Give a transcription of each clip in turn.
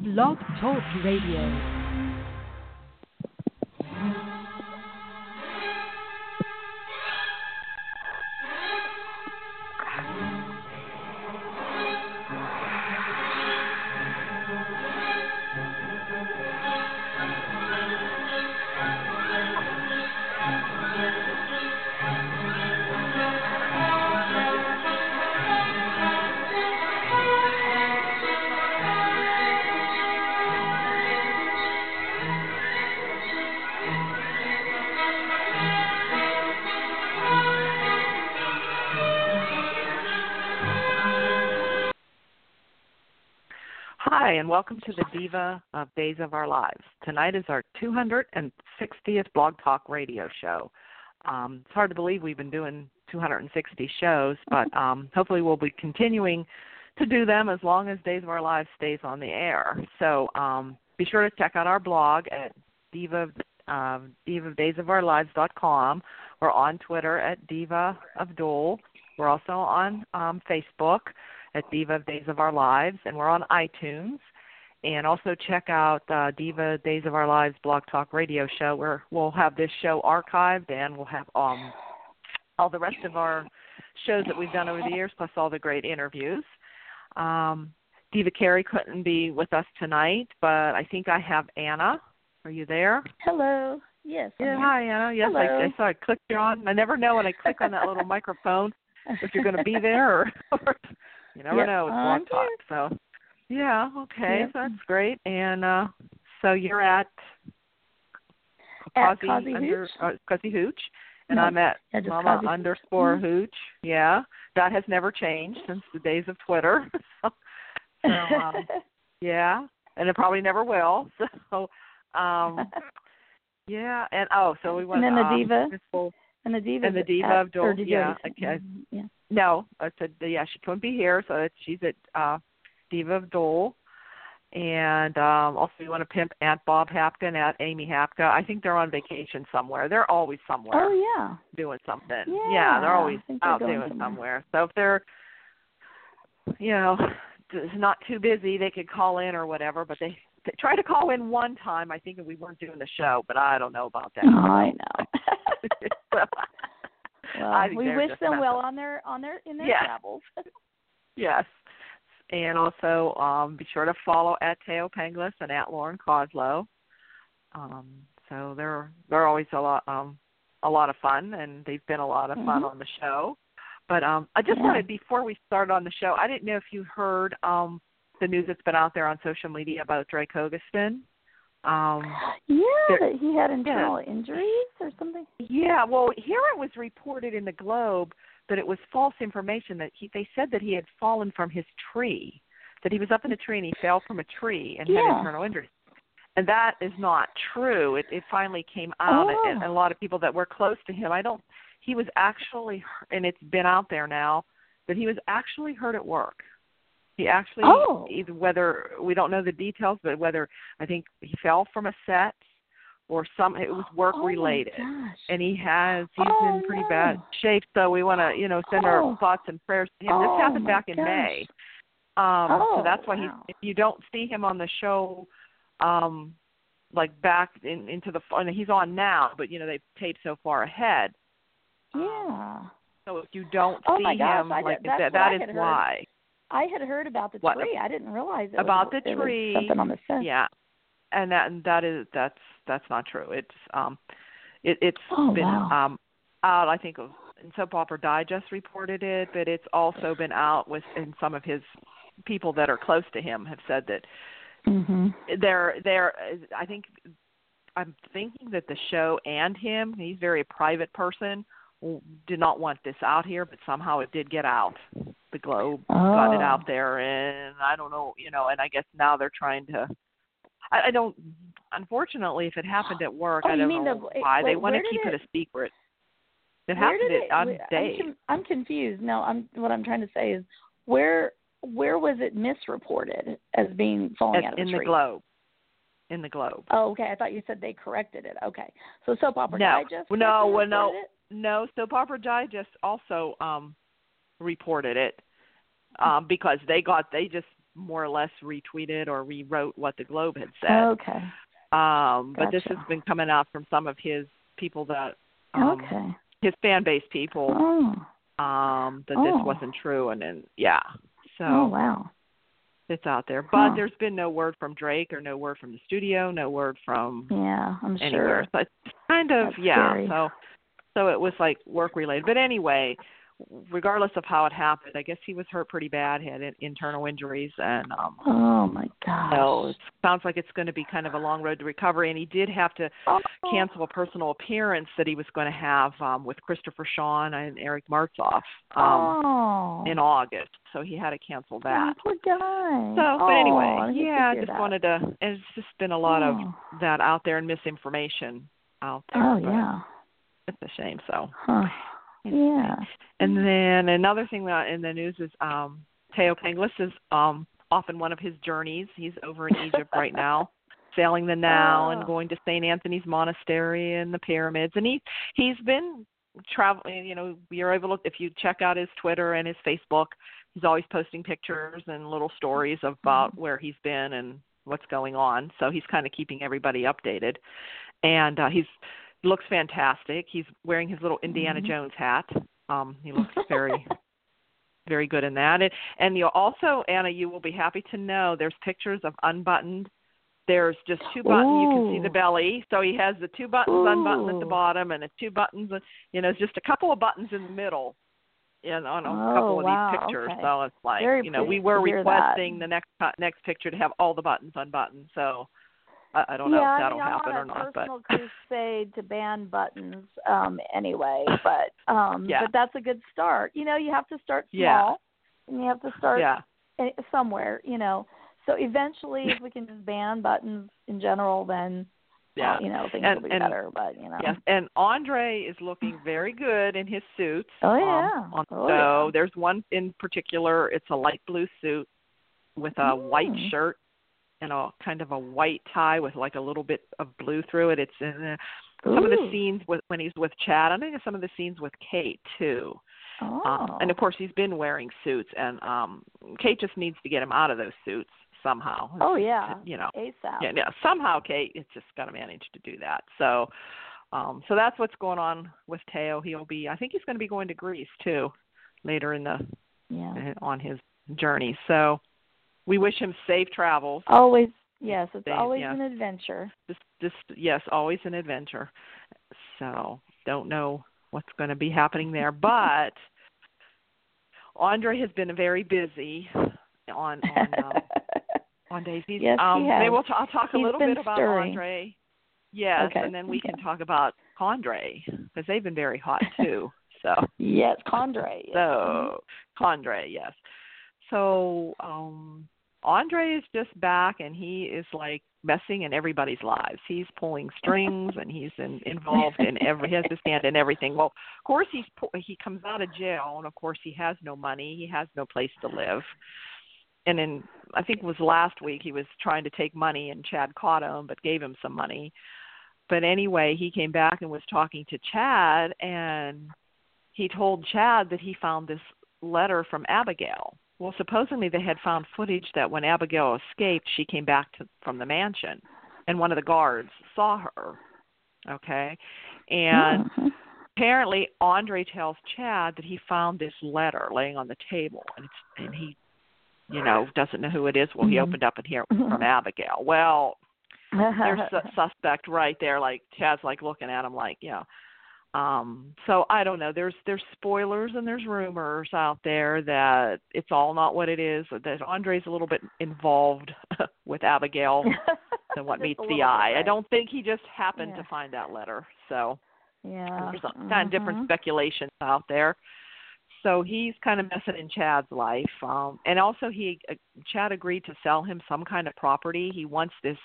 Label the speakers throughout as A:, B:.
A: Blog Talk Radio. Hi, and welcome to the Diva of Days of Our Lives. Tonight is our 260th Blog Talk radio show. It's hard to believe we've been doing 260 shows, but hopefully we'll be continuing to do them as long as Days of Our Lives stays on the air. So be sure to check out our blog at divaofdaysofourlives.com. We're on Twitter at Diva of Dole. We're also on Facebook at Diva of Days of Our Lives, and we're on iTunes. And also check out Diva Days of Our Lives Blog Talk Radio Show, where we'll have this show archived, and we'll have all the rest of our shows that we've done over the years, plus all the great interviews. Diva Carey couldn't be with us tonight, but I think I have Anna. Are you there?
B: Hello. Yes.
A: Yeah, hi, Anna. Yes, I saw I clicked you on. I never know when I click on that little microphone if you're going to be there or you never know with Blog Talk. So, yeah, okay, so that's great. And so you're at
B: Kazi
A: Hooch, and I'm at Mama_Hooch. Yeah, that has never changed since the days of Twitter. so yeah, and it probably never will. So, yeah, and so we went.
B: And then the Diva.
A: And the Diva of Dole. Yeah. No, I said, she couldn't be here, so she's at Diva of Dole. And also you want to pimp Aunt Bob Hapka and Aunt Amy Hapka. I think they're on vacation somewhere. They're always somewhere.
B: Oh, yeah.
A: Doing something. Yeah, they're always out doing somewhere. So if they're, not too busy, they could call in or whatever, but they tried to call in one time, I think, and we weren't doing the show, but I don't know about that.
B: I know.
A: Well,
B: we wish them well in their travels.
A: Yes, and also be sure to follow at Teo Penglis and at Lauren Coslow. So they're always a lot of fun, and they've been a lot of fun on the show. But I just wanted, before we start on the show, I didn't know if you heard the news that's been out there on social media about Drake Hogestyn.
B: That he had internal injuries or something.
A: Yeah, well, here it was reported in the Globe that it was false information, that they said that he had fallen from his tree, that he was up in a tree and he fell from a tree and had internal injuries. And that is not true. It finally came out, and a lot of people that were close to him, he was actually, and it's been out there now, that he was actually hurt at work. He actually, either whether, we don't know the details, but whether, I think he fell from a set or it was work related. And he's in pretty bad shape, so we want to, send our thoughts and prayers to him. This happened back in May. So that's why if you don't see him on the show, like back into the, and he's on now, but they taped so far ahead.
B: Yeah.
A: So if you don't see him, that is why.
B: I had heard about the tree. I didn't realize it
A: about
B: was,
A: the tree.
B: Was something on the set.
A: Yeah, and that's not true. It's been out. I think in Soap Opera Digest reported it, but it's also been out in some of his people that are close to him have said that they're. I think I'm thinking that the show and him. He's a very private person. Did not want this out here, but somehow it did get out. The Globe got it out there, and I don't know, and I guess now they're trying to. I don't. Unfortunately, if it happened at work, I don't know why they want to keep it a secret. It happened on Dave.
B: I'm confused. No, what I'm trying to say is where was it misreported as being falling out of a tree?
A: In the Globe.
B: Oh, okay. I thought you said they corrected it. Okay, so Soap Opera Digest.
A: No. Soap Opera Digest also reported it because they more or less retweeted or rewrote what the Globe had said.
B: Okay.
A: But this has been coming out from some of his people that, his fan base people, that this wasn't true. And then, so.
B: Oh, wow.
A: It's out there. But there's been no word from Drake or no word from the studio, no word from
B: I'm
A: anywhere.
B: sure.
A: So it's kind of,
B: That's scary.
A: So it was like work-related. But anyway, regardless of how it happened, I guess he was hurt pretty bad. He had internal injuries. And
B: oh, my gosh.
A: So it sounds like it's going to be kind of a long road to recovery. And he did have to cancel a personal appearance that he was going to have with Christopher Sean and Eric Martzoff in August. So he had to cancel that.
B: Oh, poor guy.
A: So, but anyway, I just
B: that.
A: wanted to, and it's just been a lot of that out there and misinformation out there.
B: Oh, yeah.
A: It's a shame, so.
B: Yeah.
A: And then another thing that in the news is Teo Penglis is off in one of his journeys. He's over in Egypt right now, sailing the Nile and going to St. Anthony's Monastery and the pyramids. And he's been traveling, you're able to, if you check out his Twitter and his Facebook, he's always posting pictures and little stories about where he's been and what's going on. So he's kind of keeping everybody updated. And he looks fantastic. He's wearing his little Indiana Jones hat. He looks very, very good in that. And you also, Anna, you will be happy to know there's pictures of unbuttoned. There's just two buttons. You can see the belly. So he has the two buttons unbuttoned at the bottom and the two buttons, just a couple of buttons in the middle on a couple of these pictures.
B: Okay.
A: So it's like, we were requesting the next picture to have all the buttons unbuttoned. So I don't know if that'll happen or not.
B: But I'm on a personal crusade to ban buttons anyway. But but that's a good start. You have to start small, and you have to start somewhere. So eventually, if we can just ban buttons in general, then things will be better. But
A: yes. And Andre is looking very good in his suits.
B: So
A: there's one in particular. It's a light blue suit with a white shirt and a kind of a white tie with like a little bit of blue through it. It's in some of the scenes when he's with Chad. I think some of the scenes with Kate too. And of course he's been wearing suits, and Kate just needs to get him out of those suits somehow.
B: ASAP.
A: Yeah, somehow Kate has just got to manage to do that. So so that's what's going on with Teo. I think he's going to be going to Greece too later in on his journey. So we wish him safe travels.
B: Always, yes. It's always an adventure.
A: Yes, always an adventure. So don't know what's going to be happening there, but Andre has been very busy on Daisy.
B: Yes, he has.
A: Maybe I'll talk a little bit about
B: stirring.
A: Andre. Yes, and then we can talk about Condrey because they've been very hot too. So
B: yes, Condrey. Yes.
A: So Condrey, yes. So Andre is just back, and he is like messing in everybody's lives. He's pulling strings, and he's involved in he has his hand in everything. Well, of course he comes out of jail, and of course he has no money. He has no place to live. And I think it was last week, he was trying to take money, and Chad caught him, but gave him some money. But anyway, he came back and was talking to Chad, and he told Chad that he found this letter from Abigail. Well, supposedly they had found footage that when Abigail escaped, she came back from the mansion, and one of the guards saw her. Okay? And apparently Andre tells Chad that he found this letter laying on the table, and he doesn't know who it is. Well, he opened up and here it was from Abigail. Well, there's a suspect right there. Like Chad's like looking at him like, so I don't know. There's spoilers and there's rumors out there that it's all not what it is. That Andre's a little bit involved with Abigail than what meets the eye. Right. I don't think he just happened to find that letter. So there's kind of different speculations out there. So he's kind of messing in Chad's life. And also Chad agreed to sell him some kind of property. He wants this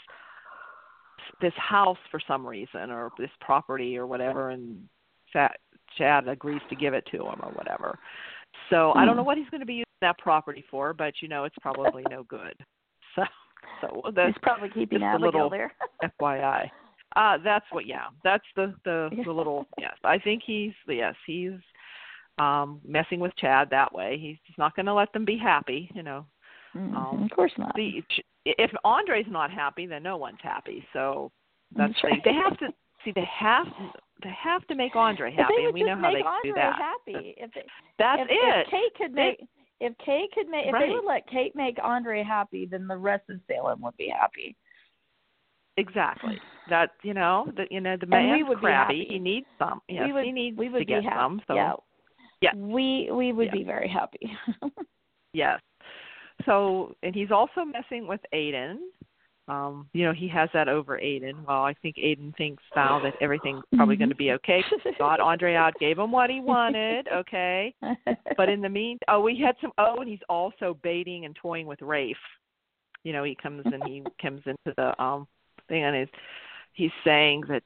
A: house for some reason, or this property or whatever, and Chad agrees to give it to him or whatever. So I don't know what he's going to be using that property for, but it's probably no good. So
B: he's probably keeping Abigail there.
A: FYI. That's the little, yes. I think he's messing with Chad that way. He's not going to let them be happy,
B: Of course not.
A: If Andre's not happy, then no one's happy. So that's
B: right.
A: They have to see. They have to make Andre happy, and we know how they do that.
B: Happy.
A: That's it.
B: If Kate could make, if they would let Kate make Andre happy, then the rest of Salem would be happy.
A: Exactly. That the man's crabby. He needs some. Yes, he needs to get some. So yeah,
B: we would be very happy.
A: Yes. So, and he's also messing with Aiden. He has that over Aiden. Well, I think Aiden thinks now that everything's probably going to be okay. Got Andre out, gave him what he wanted, okay. But in the meantime, and he's also baiting and toying with Rafe. He comes into the thing, and he's saying that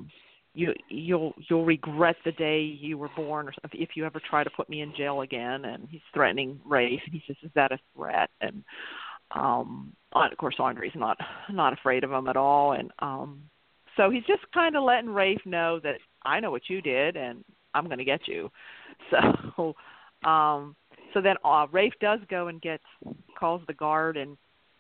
A: you'll regret the day you were born, or something, if you ever try to put me in jail again. And he's threatening Rafe, and he says, "Is that a threat?" And of course, Andre's not afraid of him at all, and so he's just kind of letting Rafe know that I know what you did, and I'm going to get you. So, so then Rafe does go and calls the guard, and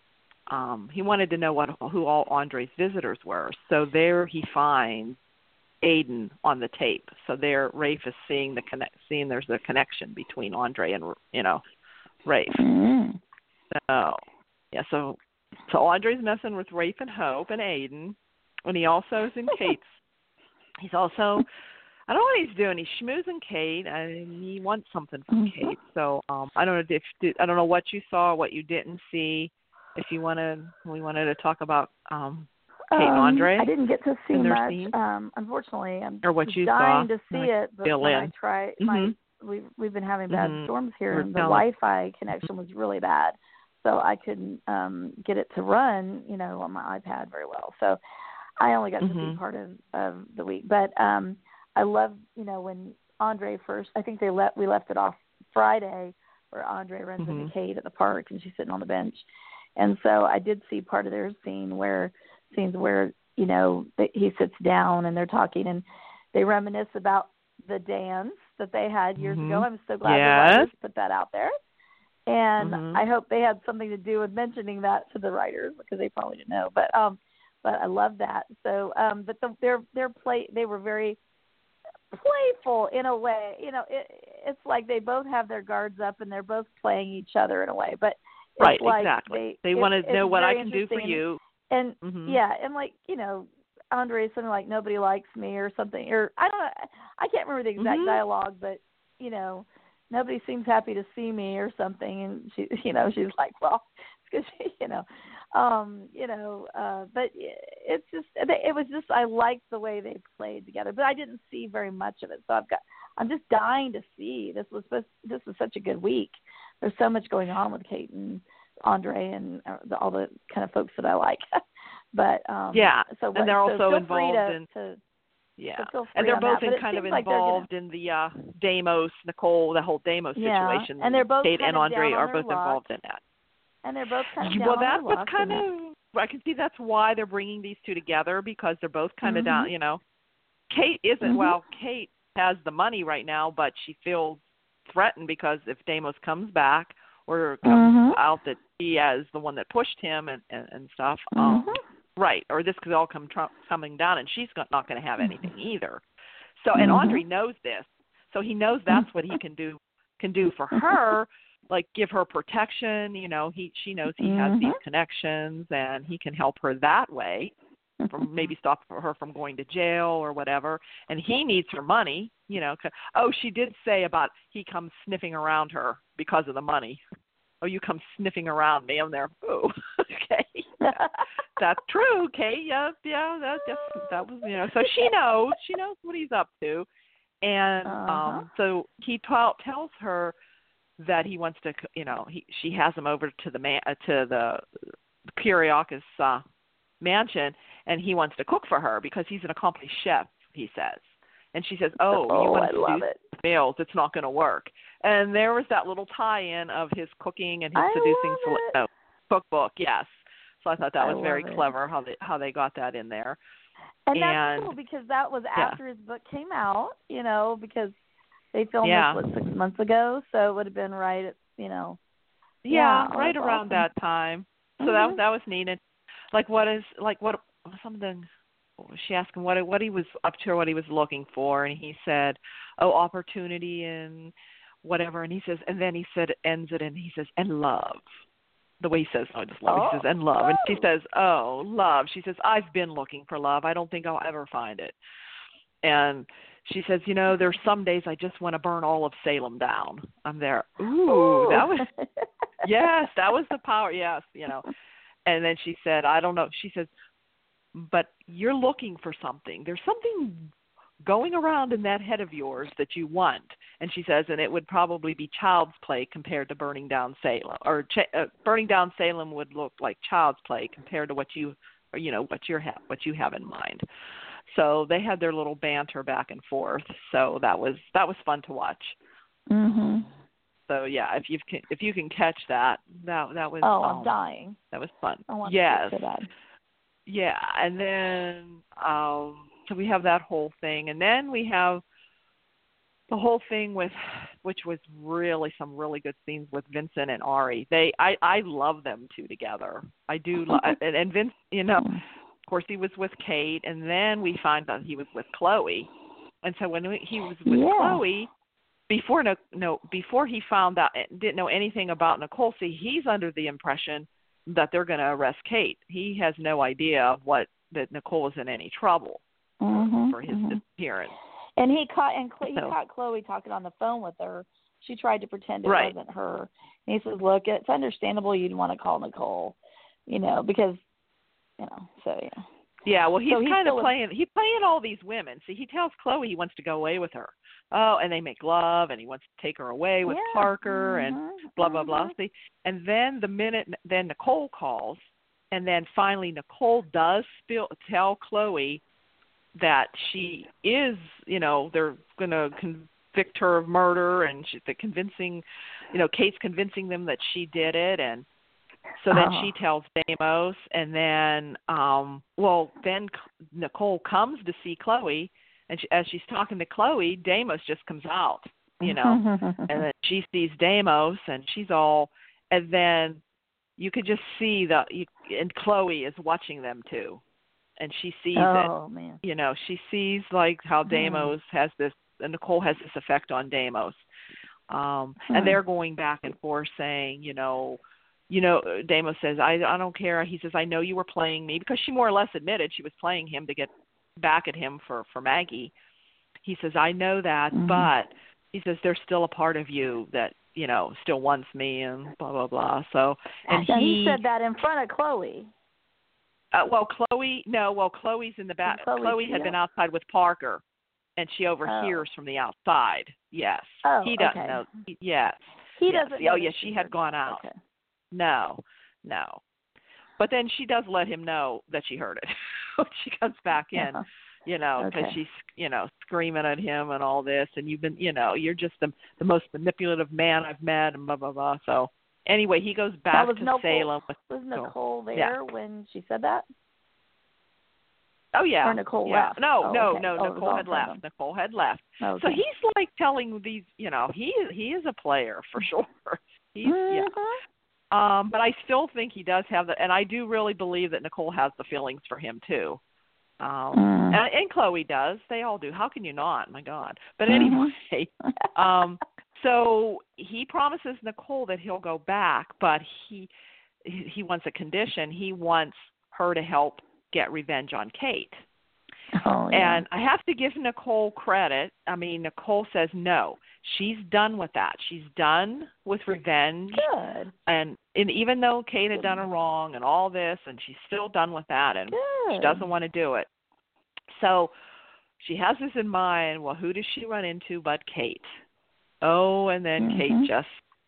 A: he wanted to know who all Andre's visitors were. So there he finds Aiden on the tape. So there, Rafe is seeing there's a connection between Andre and Rafe.
B: Mm.
A: So yeah, so Andre's messing with Rafe and Hope and Aiden, and he also is in Kate's. He's also, I don't know what he's doing. He's schmoozing Kate, and he wants something from Kate. So I don't know I don't know what you saw, what you didn't see. If we wanted to talk about Kate and Andre.
B: I didn't get to see much.
A: Scene.
B: Unfortunately, I'm
A: or what you
B: dying
A: saw.
B: to see it, but when I try, we've been having bad storms here, and the Wi-Fi connection was really bad, so I couldn't get it to run, on my iPad very well. So I only got to see part of the week. But I love, when Andre first, I think we left it off Friday, where Andre runs into Kate at the park, and she's sitting on the bench. And so I did see part of their scenes where he sits down and they're talking, and they reminisce about the dance that they had years ago. I'm so glad the writers put that out there. And I hope they had something to do with mentioning that to the writers, because they probably didn't know. But I love that. So, but they were very playful in a way. It's like they both have their guards up and they're both playing each other in a way. But
A: right,
B: like
A: exactly. They want to know what I can do for you.
B: And and like, Andre is something like, "Nobody likes me," or something, or I don't know, I can't remember the exact dialogue, but nobody seems happy to see me or something, and she, she's like, "Well, it's because but it was just, I liked the way they played together, but I didn't see very much of it, so I'm just dying to see. This was such a good week. There's so much going on with Kate and Andre and all the kind of folks that I like. But so
A: and they're also involved
B: and
A: they're both involved in the Nicole, the whole Deimos situation.
B: And they're both
A: Kate and Andre are both
B: involved
A: in that.
B: And they're both kind of down on their luck.
A: I can see that's why they're bringing these two together, because they're both kind of down. Kate isn't. Well, Kate has the money right now, but she feels threatened because if Deimos comes back or comes out that he is the one that pushed him and stuff, right, or this could all coming down, and she's not going to have anything either. So, and Andre knows this, so he knows that's what he can do for her, like give her protection. She knows he has these connections, and he can help her that way. From maybe stop her from going to jail or whatever, and he needs her money, she did say about he comes sniffing around her because of the money. Oh, you come sniffing around me. I'm there. Oh, okay. That's true, Kate. Yeah, that was, so she knows what he's up to, and so he tells her that he wants to, she has him over to the Kiriakis mansion, and he wants to cook for her because he's an accomplished chef, he says. And she says, you want to do meals, it's not going to work. And there was that little tie-in of his cooking and his seducing cookbook, yes. So I thought that was very clever how they got that in there.
B: And that's cool, because that was after his book came out, because they filmed this 6 months ago, so it would have been right at,
A: Yeah, right around
B: awesome.
A: that time. So that was neat. And what something she asked him what he was up to or what he was looking for, and he said, "Oh, opportunity and whatever." And he says, and then he ends it, and he says, "And love." The way he says, "I just love." He says, "And love," and she says, "Oh, love." She says, "I've been looking for love. I don't think I'll ever find it." And she says, "There's some days I just want to burn all of Salem down." I'm there. Ooh, that was yes, that was the power. Yes, And then she said, "I don't know." She says, "But you're looking for something. There's something going around in that head of yours that you want." And she says, "And it would probably be child's play compared to burning down Salem, or burning down Salem would look like child's play compared to what you have in mind." So they had their little banter back and forth. So that was fun to watch.
B: Mhm.
A: So yeah, if you can catch that was.
B: Oh, I'm dying.
A: That was fun.
B: I want
A: yes.
B: to that.
A: Yeah, and then so we have that whole thing, and then we have the whole thing which was really some really good scenes with Vincent and Ari. I love them two together. I do, and Vince, of course he was with Kate, and then we find out he was with Chloe, and so when he was with Chloe. Before he found out, didn't know anything about Nicole. See, he's under the impression that they're going to arrest Kate. He has no idea that Nicole is in any trouble for his disappearance.
B: And he caught Chloe talking on the phone with her. She tried to pretend it wasn't her. And he says, "Look, it's understandable you'd want to call Nicole, because, so yeah."
A: Yeah, well, he's kind of playing all these women. See, he tells Chloe he wants to go away with her. Oh, and they make love, and he wants to take her away with Parker, and blah, blah, blah. See? And then then Nicole calls, and then finally Nicole does tell Chloe that she is, they're going to convict her of murder, and Kate's convincing them that she did it, and so then she tells Deimos, and then, then Nicole comes to see Chloe, and as she's talking to Chloe, Deimos just comes out, and then she sees Deimos, and she's all, and then you could just see and Chloe is watching them too, and she sees it.
B: Man.
A: She sees how Deimos has this, and Nicole has this effect on Deimos, and they're going back and forth saying, Deimos says, I don't care. He says, "I know you were playing me," because she more or less admitted she was playing him to get back at him for Maggie. He says, "I know that, but," he says, "there's still a part of you that, still wants me," and blah, blah, blah. So, and
B: he said that in front of Chloe.
A: Chloe's in the back. Chloe had been outside with Parker, and she overhears from the outside. Yes.
B: Oh,
A: he doesn't know. Yes.
B: He doesn't know.
A: Oh, yes, she had gone out.
B: Okay.
A: No. But then she does let him know that she heard it when she comes back in, because she's, screaming at him and all this, and you've been, you're just the most manipulative man I've met, and blah, blah, blah. So anyway, he goes back to Salem.
B: Was Nicole there when she said that?
A: Oh, yeah.
B: Or Nicole left?
A: No, Nicole had left. Nicole had left.
B: Okay.
A: So he's telling these, he is a player for sure. He's, but I still think he does have and I do really believe that Nicole has the feelings for him too. And Chloe does. They all do. How can you not? My God. But anyway, so he promises Nicole that he'll go back, but he wants a condition. He wants her to help get revenge on Kate.
B: Oh, yeah.
A: And I have to give Nicole credit. I mean, Nicole says no. She's done with that. She's done with revenge.
B: Good.
A: And even though Kate had done her wrong and all this, and she's still done with that, and she doesn't want to do it. So she has this in mind. Well, who does she run into but Kate? Oh, and then Kate just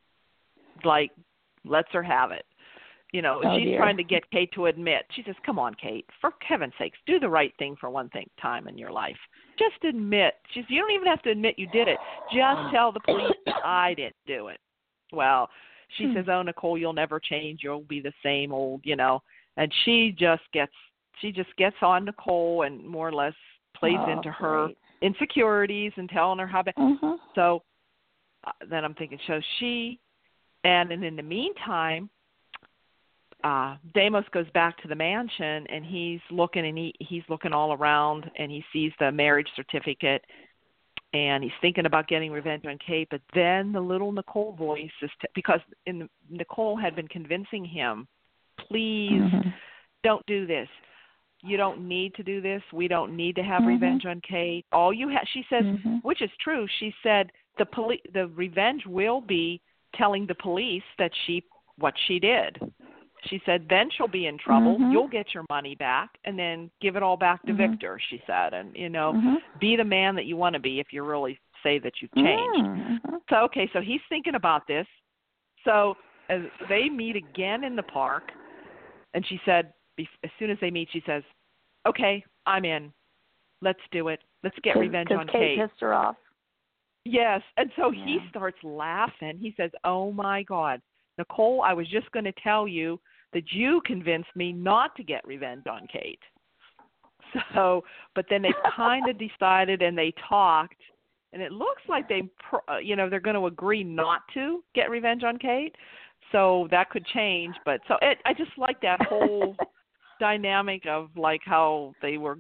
A: lets her have it. She's trying to get Kate to admit. She says, "Come on, Kate, for heaven's sakes, do the right thing for one time in your life. Just admit." She says, "You don't even have to admit you did it. Just tell the police I didn't do it." Well, she says, "Oh, Nicole, you'll never change. You'll be the same old, And she just gets on Nicole and more or less plays into her insecurities and telling her how bad. So then I'm thinking, so she And in the meantime, Deimos goes back to the mansion, and he's looking, and he's looking all around, and he sees the marriage certificate, and he's thinking about getting revenge on Kate. But then the little Nicole voice is because Nicole had been convincing him, please don't do this. You don't need to do this. We don't need to have revenge on Kate. All you have, she says, which is true. She said the revenge will be telling the police that what she did. She said, then she'll be in trouble. You'll get your money back, and then give it all back to Victor, she said. And, be the man that you want to be if you really say that you've changed. So he's thinking about this. So as they meet again in the park, and she said, as soon as they meet, she says, okay, I'm in. Let's do it. Let's get revenge on Kate.
B: Kate pissed her off.
A: Yes. And so he starts laughing. He says, oh, my God, Nicole, I was just going to tell you that you convinced me not to get revenge on Kate. So, but then they kind of decided, and they talked, and it looks like they're going to agree not to get revenge on Kate. So that could change. But I just like that whole dynamic of like how they were,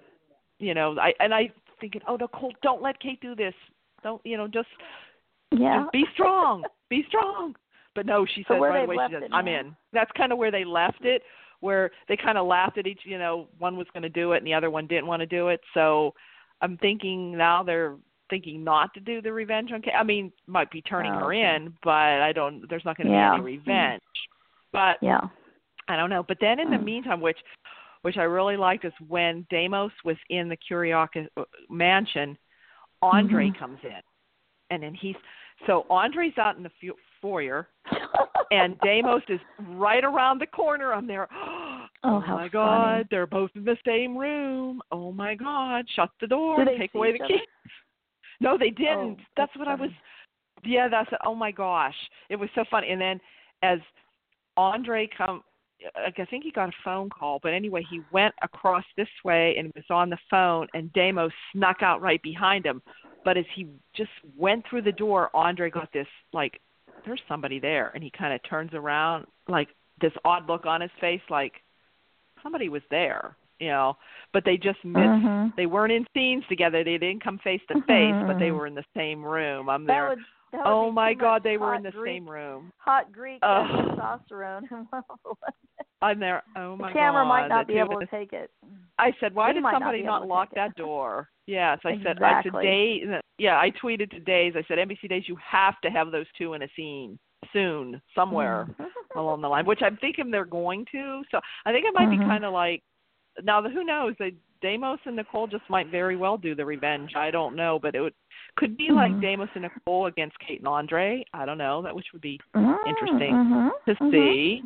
A: I thinking, oh, Nicole, don't let Kate do this. Don't, just be strong, be strong. But no, she said right away, she said, I'm in. That's kind of where they left it, where they kind of laughed at each, one was going to do it and the other one didn't want to do it. So I'm thinking now they're thinking not to do the revenge on Kate. I mean, might be turning her in, but there's not going to be any revenge. But I don't know. But then in the meantime, which I really liked, is when Deimos was in the Kuryakis mansion, Andre comes in. And then so Andre's out in the foyer, and Deimos is right around the corner. I'm there. Oh my God,
B: funny.
A: They're both in the same room. Oh my God, shut the door, take away the key. No, they didn't. That's what funny. Oh my gosh. It was so funny. And then as Andre I think he got a phone call, but anyway, he went across this way and was on the phone, and Deimos snuck out right behind him. But as he just went through the door, Andre got this, like, there's somebody there. And he kind of turns around, like, this odd look on his face, like somebody was there, But they just missed. They weren't in scenes together. They didn't come face to face, but they were in the same room. I'm there. Oh, my God, they were in the same room.
B: Hot Greek testosterone.
A: I'm there. Oh, my God.
B: The camera might not be able to take it.
A: I said, why did somebody not lock that door? Yes, I said, I tweeted to Days. I said, NBC Days, you have to have those two in a scene soon, somewhere along the line, which I'm thinking they're going to. So I think it might be kind of like, now who knows? Deimos and Nicole just might very well do the revenge. I don't know, but it could be like Deimos and Nicole against Kate and Andre. I don't know, which would be interesting to see.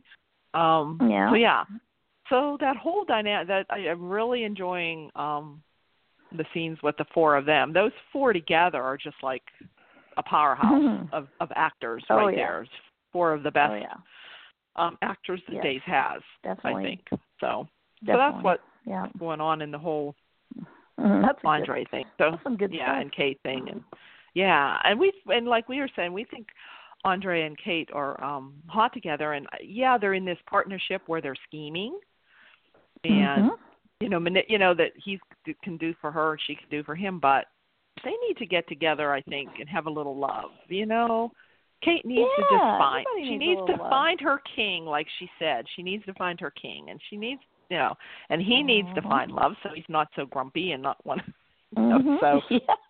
A: So that whole dynamic, that I'm really enjoying the scenes with the four of them. Those four together are just like a powerhouse of actors there. Four of the best actors that Days has, definitely. I think. So that's what's going on in the whole Andre thing. So stuff. And Kate thing, and like we were saying, we think Andre and Kate are hot together, and they're in this partnership where they're scheming, and that he can do for her, she can do for him, but they need to get together, I think, and have a little love. Kate needs to just find her king, like she said. She needs to find her king, and she needs, and he needs to find love, so he's not so grumpy and not one. So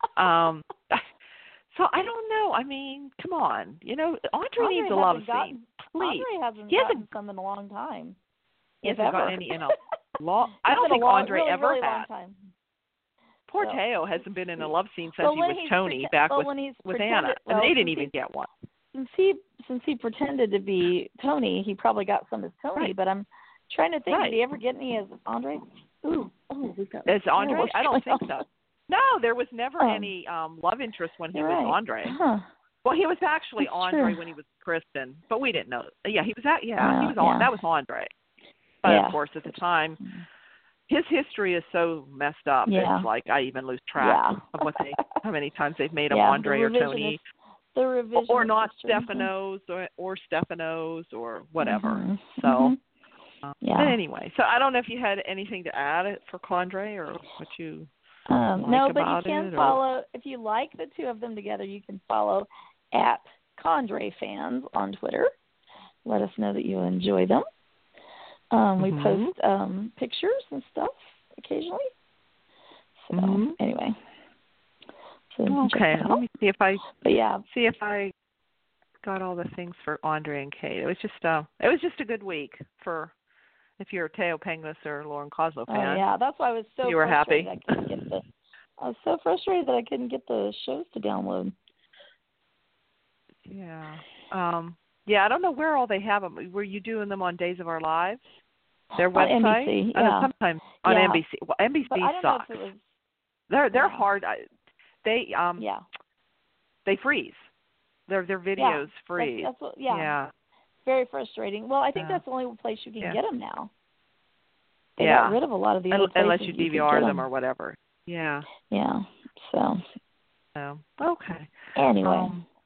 A: I don't know. I mean, come on. Andre needs a love scene. Please.
B: Andre hasn't gotten some in a long time.
A: He hasn't gotten any in a long. I don't think Andre ever had. Poor Teo hasn't been in a love scene since he was Tony back with Anna, and they didn't even get one.
B: Since he pretended to be Tony, he probably got some as Tony. But I'm trying to think, did he ever get any as Andre?
A: As Andre? I don't think so. No, there was never any love interest when he was Andre. Well, he was actually Andre when he was Kristen, but we didn't know. Yeah, he was that. Yeah, he was on. That was Andre. But of course, at the time, his history is so messed up. It's like I even lose track of how many times they've made him Andre or Tony.
B: The revision
A: or not
B: history.
A: Stephanos or Stephanos or whatever.
B: Mm-hmm.
A: So,
B: yeah.
A: But anyway, so I don't know if you had anything to add for Condre or what you like
B: no, but
A: about
B: you can
A: it,
B: follow, if you like the two of them together, you can follow at Condre Fans on Twitter. Let us know that you enjoy them. We post pictures and stuff occasionally. So anyway. So
A: okay, let me see if I got all the things for Andre and Kate. It was just a good week for if you're a Teo Penglis or Lauren Koslow fan.
B: Oh yeah, that's why I was so
A: you were
B: frustrated.
A: happy.
B: I was so frustrated that I couldn't get the shows to download.
A: Yeah. Yeah, I don't know where all they have them. Were you doing them on Days of Our Lives? Their website?
B: On NBC,
A: I know sometimes on NBC. Well, NBC
B: but I don't
A: sucks.
B: know if it was,
A: they're hard. They freeze. Their videos freeze.
B: That's what, very frustrating. Well, I think that's the only place you can get them now. They got rid of a lot of the other places
A: unless you DVR
B: them
A: or whatever. Yeah.
B: Yeah. So.
A: Okay.
B: Anyway.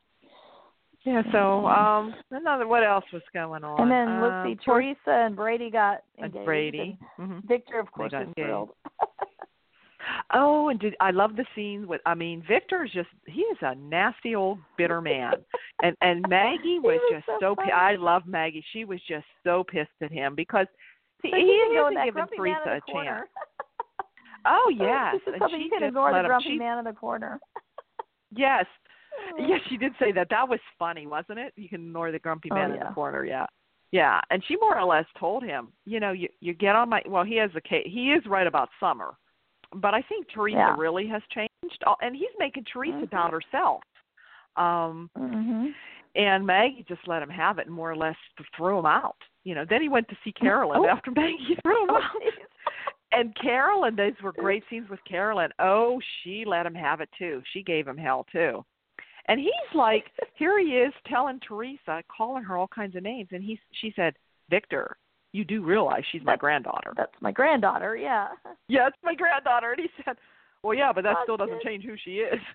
A: What else was going on?
B: And then let's see, Teresa and Brady got engaged.
A: And Brady.
B: Victor, of course, is thrilled.
A: Oh, and I love the scene with. I mean, Victor's he is a nasty old bitter man, and Maggie was just so. I love Maggie. She was just so pissed at him because he hasn't given Teresa a chance. Oh yes,
B: and she can ignore the grumpy man in the corner.
A: Yes. Yes, she did say that. That was funny, wasn't it? You can ignore the grumpy man in the corner, Yeah, and she more or less told him, you get on my, well, he is right about Summer, but I think Teresa really has changed, and he's making Teresa doubt herself. And Maggie just let him have it and more or less threw him out. Then he went to see Carolyn after Maggie threw him out. And Carolyn, those were great scenes with Carolyn. Oh, she let him have it too. She gave him hell too. And he's like, here he is telling Teresa, calling her all kinds of names. And she said, Victor, you do realize she's my granddaughter.
B: That's my granddaughter, yeah.
A: Yeah, it's my granddaughter. And he said, well, yeah, but that still doesn't change who she is.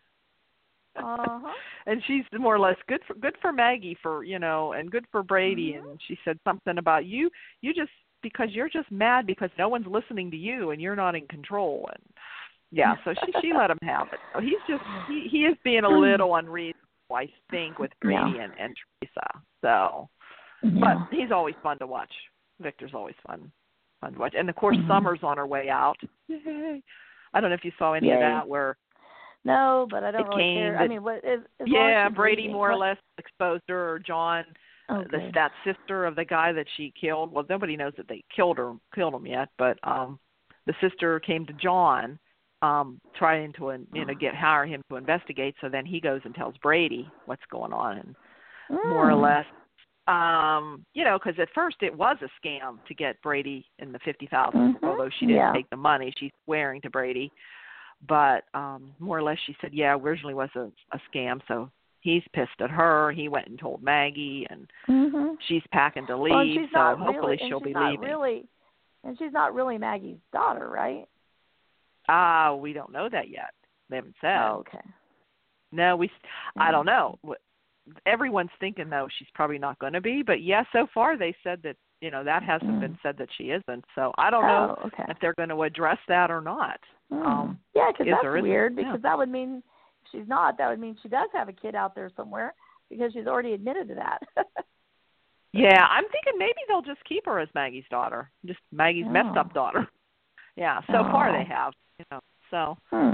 A: And she's more or less good for Maggie and good for Brady. And she said something about you just, because you're just mad because no one's listening to you and you're not in control. And yeah, so she let him have it. So he's just he is being a little unreasonable, I think, with Brady and Teresa. So, but he's always fun to watch. Victor's always fun to watch. And of course, Summer's on her way out. Yay. I don't know if you saw any of that where.
B: No, but I don't really care. I mean, what is?
A: Brady more or less exposed her, or John, that sister of the guy that she killed. Well, nobody knows that they killed him yet, but the sister came to John. Trying to hire him to investigate, so then he goes and tells Brady what's going on, and more or less, because at first it was a scam to get Brady in the $50,000, although she didn't take the money. She's swearing to Brady, but more or less she said, originally was a scam. So he's pissed at her. He went and told Maggie, and she's packing to leave. So hopefully she'll be leaving.
B: And she's not really Maggie's daughter, right?
A: We don't know that yet. They haven't said.
B: Oh, okay.
A: No, I don't know. Everyone's thinking, though, she's probably not going to be. But, so far they said that, that hasn't been said that she isn't. So I don't know if they're going to address that or not.
B: Because that's weird, because that would mean, if she's not, that would mean she does have a kid out there somewhere, because she's already admitted to that.
A: Yeah, I'm thinking maybe they'll just keep her as Maggie's daughter, just Maggie's messed up daughter. Yeah, so far they have. So,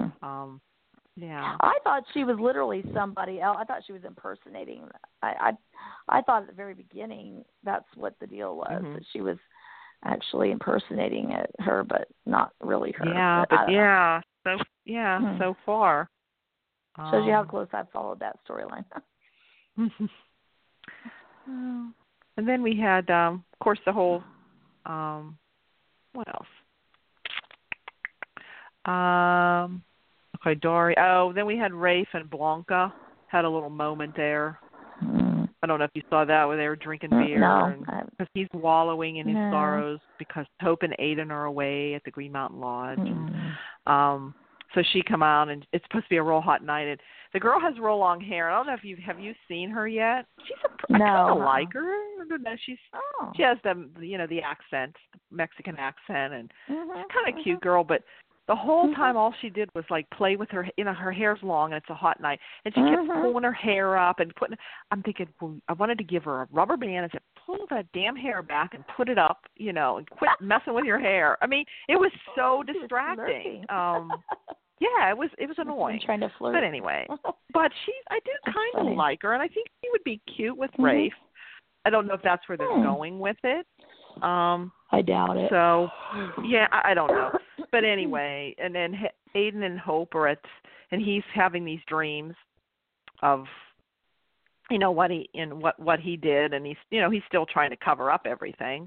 B: I thought she was literally somebody else. I thought she was impersonating. I thought at the very beginning that's what the deal was, that she was actually impersonating her, but not really her.
A: Yeah, so far.
B: Shows you how close I've followed that storyline.
A: And then we had, of course, the whole, what else? Dory. Oh, then we had Rafe and Blanca had a little moment there. I don't know if you saw that where they were drinking beer. Because he's wallowing in his sorrows because Hope and Aiden are away at the Green Mountain Lodge. So she come out, and it's supposed to be a real hot night. And The girl has real long hair. I don't know if have you seen her yet. I kind of like her. I don't know. She has the accent, Mexican accent, and she's kind of cute girl. But the whole time, all she did was like play with her. Her hair's long, and it's a hot night, and she kept pulling her hair up and putting. I'm thinking, well, I wanted to give her a rubber band and say, pull that damn hair back and put it up, and quit messing with your hair. I mean, it was so distracting. Yeah, it was annoying.
B: Trying to flirt.
A: But anyway, I do kind of like her, and I think she would be cute with Rafe. I don't know if that's where they're going with it.
B: I doubt it.
A: So, yeah, I don't know. But anyway, and then Aiden and Hope are and he's having these dreams of, what he did, and he's still trying to cover up everything.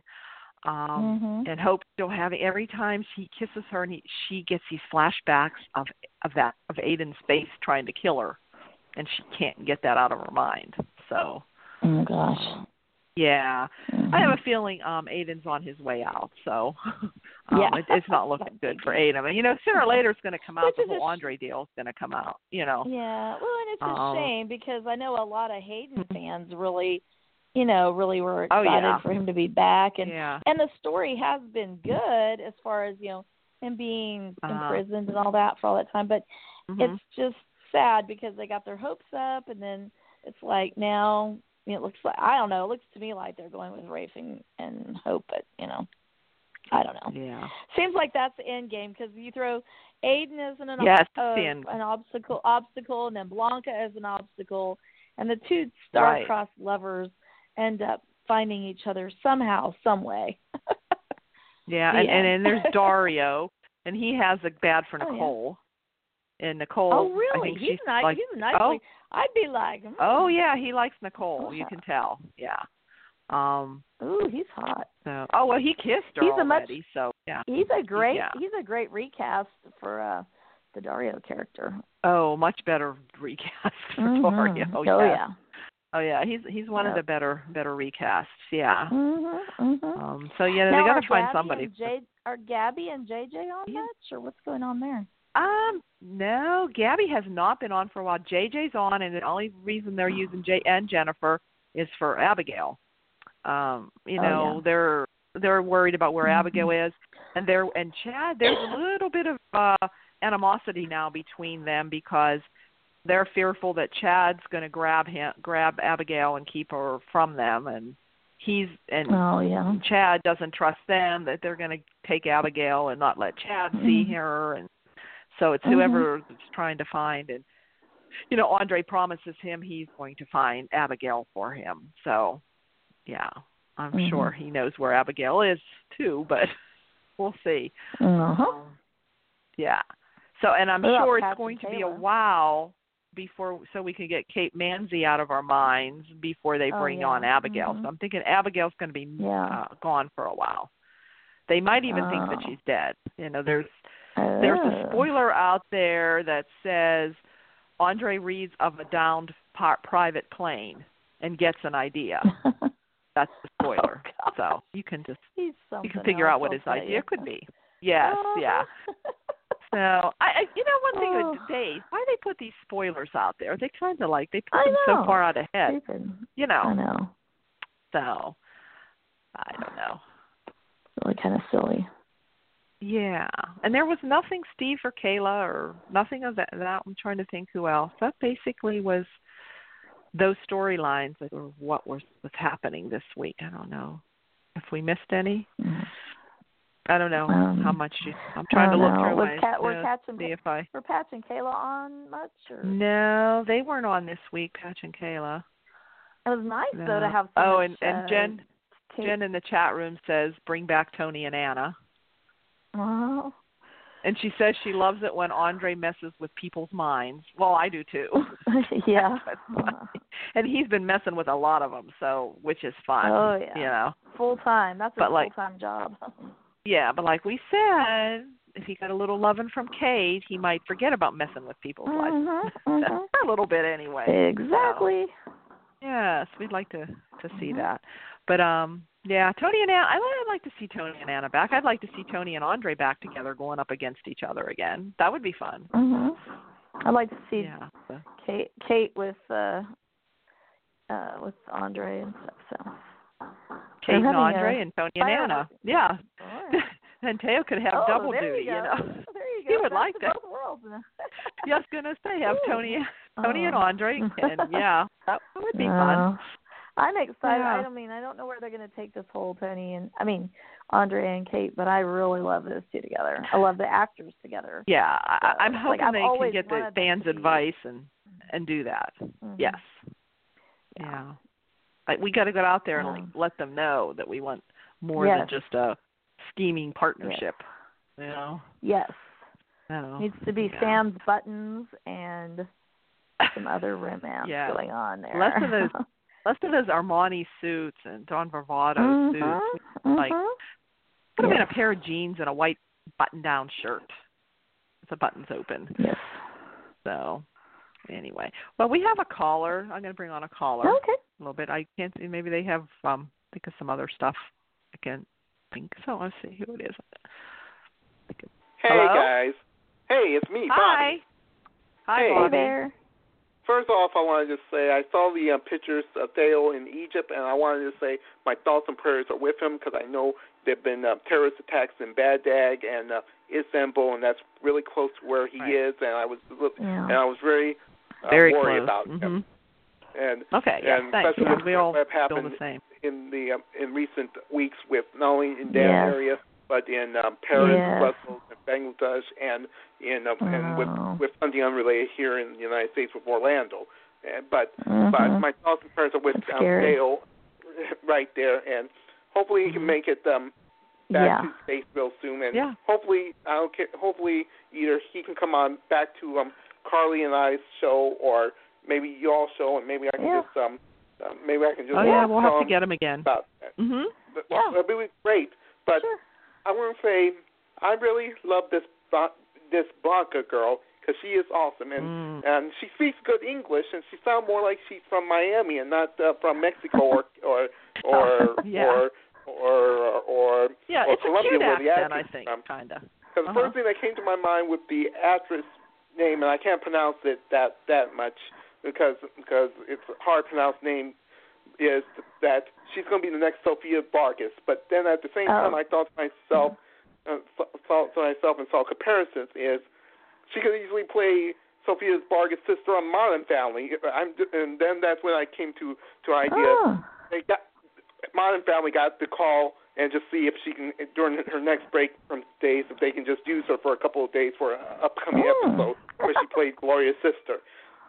A: And Hope's still having, every time she kisses her, and she gets these flashbacks of Aiden's face trying to kill her, and she can't get that out of her mind. So,
B: oh my gosh,
A: yeah, I have a feeling Aiden's on his way out. So, it's not looking good for Aiden. I mean, sooner or later it's going to come out. The whole Andre deal is going to come out. Yeah,
B: well, and it's a shame because I know a lot of Hayden fans really were excited for him to be back. And the story has been good as far as, him being imprisoned and all that for all that time. But it's just sad because they got their hopes up, and then it's like now it looks like, I don't know, it looks to me like they're going with Rafe and Hope, but, I don't know.
A: Yeah.
B: Seems like that's the end game because you throw Aiden as an obstacle, and then Blanca as an obstacle, and the two star-crossed lovers end up finding each other somehow, some way.
A: And there's Dario, and he has a bad for Nicole. And Nicole,
B: oh really?
A: I think
B: he's nice.
A: Like,
B: he's a nice. Oh. I'd be like,
A: oh yeah, he likes Nicole. You can tell. Yeah.
B: Ooh, he's hot.
A: So, well, he kissed her already. So yeah.
B: He's a great recast for the Dario character.
A: Oh, much better recast for Dario.
B: Oh yeah.
A: Oh yeah, he's one of the better recasts. Yeah. So
B: now,
A: they got to find somebody.
B: Are Gabby and JJ on that, or what's going on there?
A: No, Gabby has not been on for a while. JJ's on, and the only reason they're using Jay and Jennifer is for Abigail. They're worried about where Abigail is, and Chad. There's a little bit of animosity now between them because they're fearful that Chad's going to grab Abigail and keep her from them, and Chad doesn't trust them, that they're going to take Abigail and not let Chad see her, and so it's whoever is trying to find. And Andre promises him he's going to find Abigail for him. So yeah, I'm sure he knows where Abigail is too, but we'll see. Yeah. So, and I'm sure it's going to be a while so we can get Kate Manzi out of our minds before they bring on Abigail. So I'm thinking Abigail's going to be gone for a while. They might even think that she's dead. There's a spoiler out there that says Andre reads of a downed private plane and gets an idea. That's the spoiler. So you can figure out what his idea could be. Yes, yeah. So one thing with Dave, why they put these spoilers out there? They kind of they put them so far out ahead.
B: Stupid. I know.
A: So I don't know.
B: Really kind of silly.
A: Yeah, and there was nothing Steve or Kayla or nothing of that. I'm trying to think who else. That basically was those storylines that were what was happening this week. I don't know if we missed any. I don't know how much. I'm trying to look through
B: Were Patch and Kayla on much? Or?
A: No, they weren't on this week. Patch and Kayla.
B: It was nice though to have.
A: And Jen in the chat room says, "Bring back Tony and Anna."
B: Oh.
A: And she says she loves it when Andre messes with people's minds. Well, I do too.
B: Yeah.
A: And he's been messing with a lot of them, which is fun.
B: Oh yeah. Full time. That's a full-time job.
A: Yeah, but like we said, if he got a little loving from Kate, he might forget about messing with people's lives. A little bit anyway.
B: Exactly.
A: So, yes, we'd like to see that. But Tony and Anna, I'd like to see Tony and Anna back. I'd like to see Tony and Andre back together going up against each other again. That would be fun.
B: I'd like to see Kate with Andre and stuff. So
A: Kate and Andre and Tony and Anna. Yeah. Right. And Teo could have double duty,
B: you
A: know.
B: There you go.
A: He would like that.
B: Both worlds.
A: Yeah, I was gonna say have Tony and Andre, and that would be fun.
B: I'm excited.
A: Yeah.
B: I don't know where they're going to take this whole Andre and Kate, but I really love those two together. I love the actors together.
A: Yeah, I'm hoping they can get the fans' advice and do that. Mm-hmm. Yes. Yeah. We got to go out there and let them know that we want more than just a scheming partnership. Yes. You know.
B: Yes.
A: No.
B: Needs to be Sam's buttons and some other romance going on there.
A: Less of those Armani suits and Don Bravado suits. Like, put them in a pair of jeans and a white button-down shirt with the buttons open.
B: Yes.
A: So, anyway. Well, we have a caller. I'm going to bring on a caller.
B: Okay.
A: A little bit. I can't see. Maybe they have, think of some other stuff. I can't think. So, let's see who it is.
C: Hey,
A: hello?
C: Guys. Hey, it's me, Bobby.
A: Hi,
C: hey.
A: Bobby.
B: Hey there.
C: First off, I wanted to say I saw the pictures of Theo in Egypt, and I wanted to say my thoughts and prayers are with him because I know there have been terrorist attacks in Baghdad and Istanbul, and that's really close to where he is. And I was very worried about him. And
A: and
C: especially
A: we all
C: what
A: feel
C: happened
A: the same.
C: in recent weeks with not only in that area but in Paris, Brussels, and Bangladesh, and with something unrelated here in the United States with Orlando. But my thoughts and prayers are with Dale right there, and hopefully he can make it back to space real soon, and hopefully either he can come on back to Carly and I's show, or maybe y'all's show, and maybe I can just
A: we'll have to get him again.
C: About that. That'd be great. But I want to say I really love this Blanca girl because she is awesome, and she speaks good English, and she sounds more like she's from Miami and not from Mexico or
A: it's
C: Colombia,
A: a cute
C: where the
A: accent,
C: actress
A: I think, kind of.
C: Because the first thing that came to my mind with the actress name, and I can't pronounce it that much because it's a hard to pronounce name, is that she's going to be the next Sofia Vargas. But then at the same time, I thought to myself, and saw comparisons, is she could easily play Sofia Vargas' sister on Modern Family. And then that's when I came to an idea. Modern Family got the call and just see if she can, during her next break from days, if they can just use her for a couple of days for an upcoming episode where she played Gloria's sister.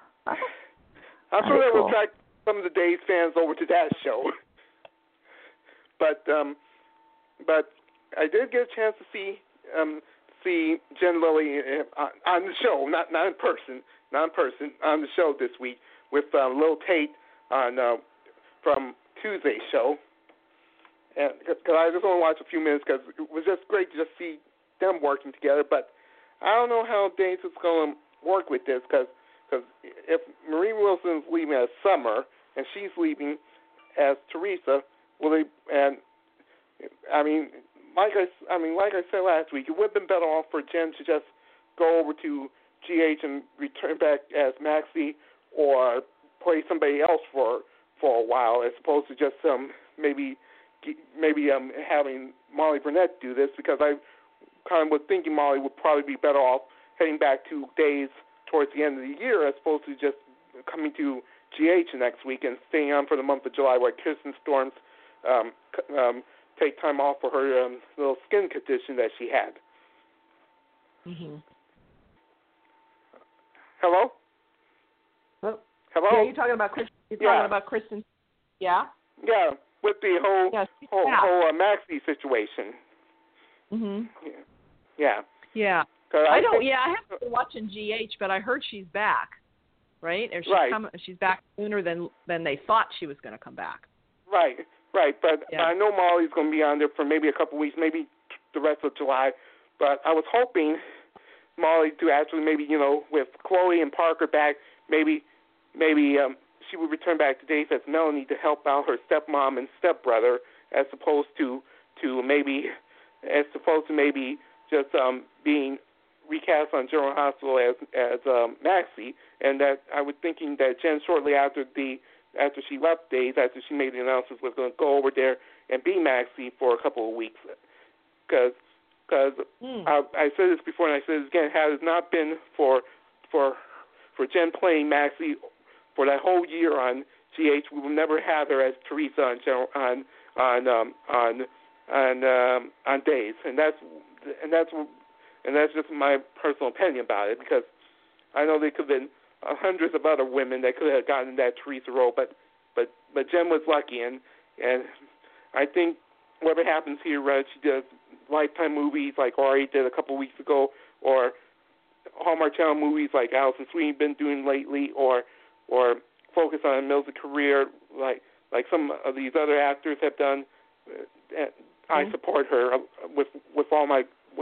C: I'm sure that will attract some of the Days fans over to that show. But I did get a chance to see Jen Lilly on the show, not in person, on the show this week with Lil Tate on from Tuesday's show. And because I just want to watch a few minutes because it was just great to just see them working together. But I don't know how Days is going to work with this because if Marie Wilson's leaving as Summer and she's leaving as Teresa, will they? And like I said last week, it would have been better off for Jen to just go over to GH and return back as Maxie, or play somebody else for a while, as opposed to just maybe having Molly Burnett do this, because I kind of was thinking Molly would probably be better off heading back to Days towards the end of the year, as opposed to just coming to GH next week and staying on for the month of July, where Kirsten Storms take time off for her little skin condition that she had.
A: Mm-hmm.
C: Hello?
A: Oh.
C: Hello?
A: Yeah, you're talking about Kristen. Talking about Kristen. Yeah.
C: Yeah, with the whole Maxie situation.
A: Mhm.
C: Yeah.
A: Yeah. I haven't been watching GH, but I heard she's back, right? Or she's back sooner than they thought she was going to come back.
C: Right. But I know Molly's going to be on there for maybe a couple weeks, maybe the rest of July. But I was hoping Molly to actually maybe, with Chloe and Parker back, maybe she would return back to Days as Melanie to help out her stepmom and stepbrother, as opposed to maybe just being recast on General Hospital as Maxie, and that I was thinking that Jen, shortly after she left Days, after she made the announcement, was going to go over there and be Maxie for a couple of weeks, because I said this before and I said it again. Had it not been for Jen playing Maxie for that whole year on GH, we would never have her as Teresa on Days, and that's just my personal opinion about it, because I know there could have been hundreds of other women that could have gotten that Teresa role, but Jen was lucky, and I think whatever happens here, she does Lifetime movies like Ari did a couple of weeks ago, or Hallmark Channel movies like Allison Sweeney been doing lately, or focus on Mills' career like some of these other actors have done. I support her with 100%.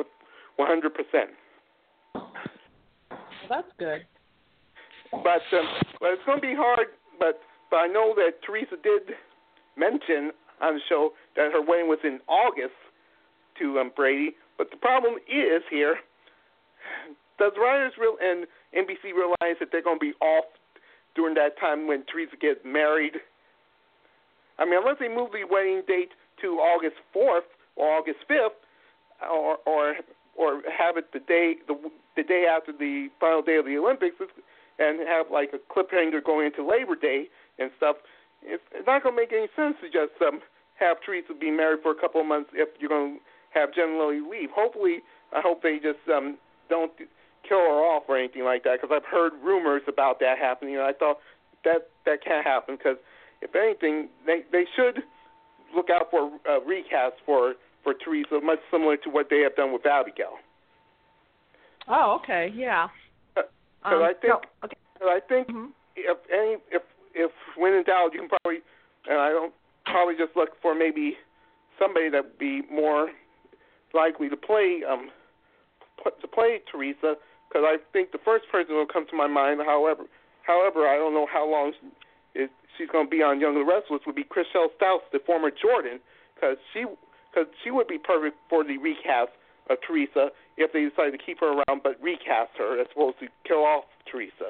A: Well, that's good.
C: But it's going to be hard. But I know that Teresa did mention on the show that her wedding was in August to Brady. But the problem is here, does writers and NBC realize that they're going to be off during that time when Teresa gets married? I mean, unless they move the wedding date to August 4th or August 5th, or have it the day after the final day of the Olympics, and have like a cliffhanger going into Labor Day and stuff. It's not going to make any sense to just have Teresa be married for a couple of months if you're going to have Jen Lilly leave. Hopefully, I hope they just don't kill her off or anything like that, because I've heard rumors about that happening, and I thought that can't happen, because if anything, they should look out for a recast for Teresa, much similar to what they have done with Abigail.
A: Oh, okay, yeah.
C: Because I think if when in doubt, you can probably, and I don't probably just look for maybe somebody that would be more likely to play Teresa, because I think the first person that will come to my mind, however, I don't know how long she's going to be on Young and the Restless, would be Chriselle Stauss, the former Jordan, because she would be perfect for the recast of Teresa if they decide to keep her around but recast her as opposed to kill off Teresa.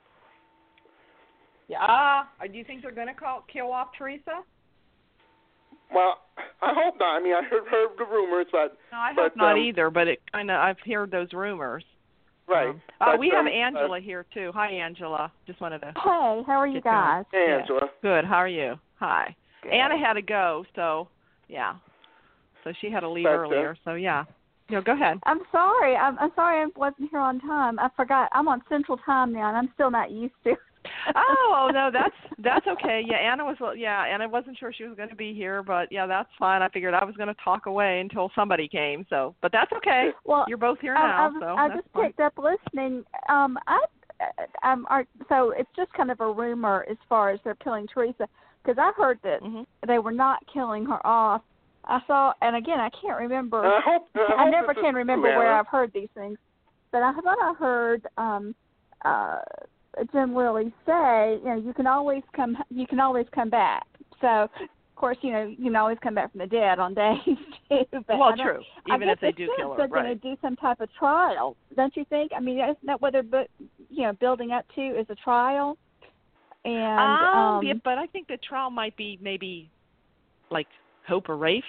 A: Yeah. Do you think they're going to kill off Teresa?
C: Well, I hope not. I mean, I heard the rumors, but
A: no, I hope not either. But I've heard those rumors.
C: Right.
A: We have Angela here too. Hi, Angela. Just wanted to.
B: Hey, how are you guys?
C: Hey, Angela.
A: Good. How are you? Hi.
B: Good.
A: Anna had to go, so yeah. So she had to leave earlier. So yeah. No, go ahead.
B: I'm sorry. I'm sorry I wasn't here on time. I forgot. I'm on Central Time now, and I'm still not used to.
A: Oh no, that's okay. Yeah, Anna wasn't sure she was going to be here, but yeah, that's fine. I figured I was going to talk away until somebody came, but that's okay.
B: Well,
A: you're both here now,
B: I just picked up listening. So it's just kind of a rumor as far as they're killing Teresa, because I heard that they were not killing her off. I saw, and again, I can't remember. I never can remember where I've heard these things, but I thought I heard Jen Lilly say, you can always come back. So, of course, you can always come back from the dead on Days too. But
A: well, true. Even if they do kill her,
B: they're going to do some type of trial, don't you think? I mean, isn't that what they're building up to is a trial? And
A: yeah, but I think the trial might be maybe like Hope or Rafe.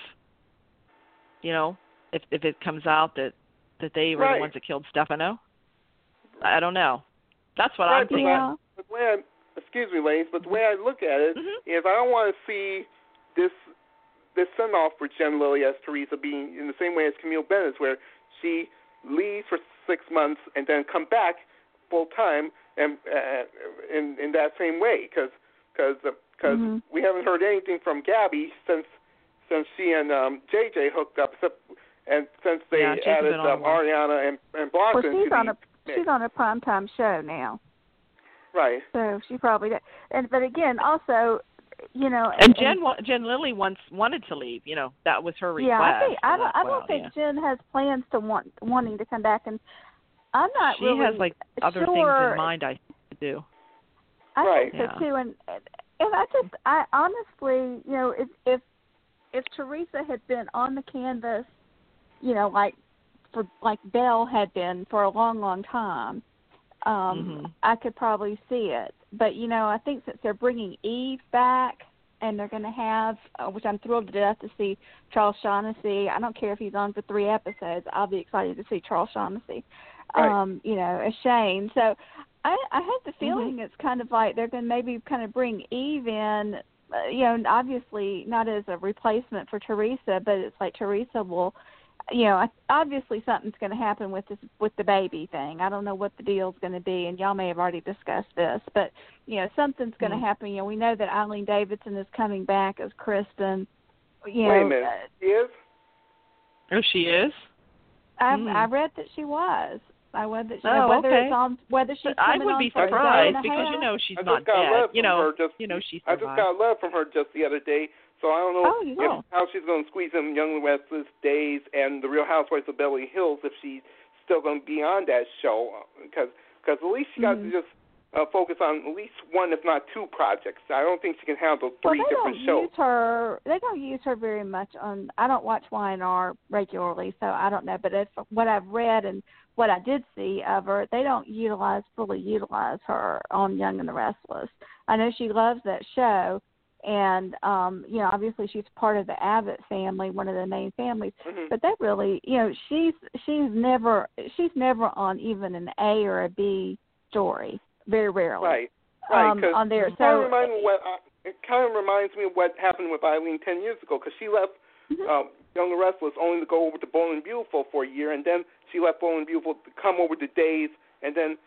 A: If it comes out that they were the ones that killed Stefano. I don't know. That's what I'm thinking.
B: Yeah.
C: Excuse me, ladies, but the way I look at it is I don't want to see this send-off for Jen Lilly as Teresa being in the same way as Camille Bennett, where she leaves for 6 months and then come back full-time and in that same way, because we haven't heard anything from Gabby since she and JJ hooked up, and since they added Ariana and Blossom.
B: Well, she's on a primetime show now.
C: Right.
B: So she probably did. But again, also,
A: And Jen Lilly once wanted to leave. That was her request.
B: Yeah, I don't think Jen has plans to wanting to come back, and I'm not
A: she
B: really
A: has like other things in mind. I do.
B: I think so too, and I honestly, if Teresa had been on the canvas, like for like Belle had been for a long, long time, I could probably see it. But, you know, I think since they're bringing Eve back and they're going to have, which I'm thrilled to death to see Charles Shaughnessy. I don't care if he's on for 3 episodes. I'll be excited to see Charles Shaughnessy, you know, as Shane. So I have the feeling it's kind of like they're going to maybe kind of bring Eve in, you know, obviously not as a replacement for Teresa, but it's like Teresa will, you know, obviously something's going to happen with the baby thing. I don't know what the deal's going to be, and y'all may have already discussed this, but, you know, something's going to happen. You know, we know that Eileen Davidson is coming back as Kristen. You know,
C: wait a minute. She is?
A: Oh, she is?
B: I read that she was. I read that she whether she's
A: I would be surprised because you know she's not dead.
C: She's
A: survived.
C: I just got a letter from her just the other day, so I don't know how she's going to squeeze in Young and the Restless, Days, and The Real Housewives of Beverly Hills if she's still going to be on that show, because at least she got to just focus on at least 1, if not 2 projects. I don't think she can handle 3 different shows.
B: They don't use her very much on. I don't watch Y&R regularly, so I don't know. But what I've read and what I did see of her, they don't fully utilize her on Young and the Restless. I know she loves that show, and you know, obviously she's part of the Abbott family, one of the main families. But they really, you know, she's never on even an A or a B story. Very rarely.
C: Right.
B: On there.
C: It kind of reminds me of what happened with Eileen 10 years ago, because she left Young and Restless only to go over to Bold and Beautiful for a year, and then she left Bold and Beautiful to come over to Days, and then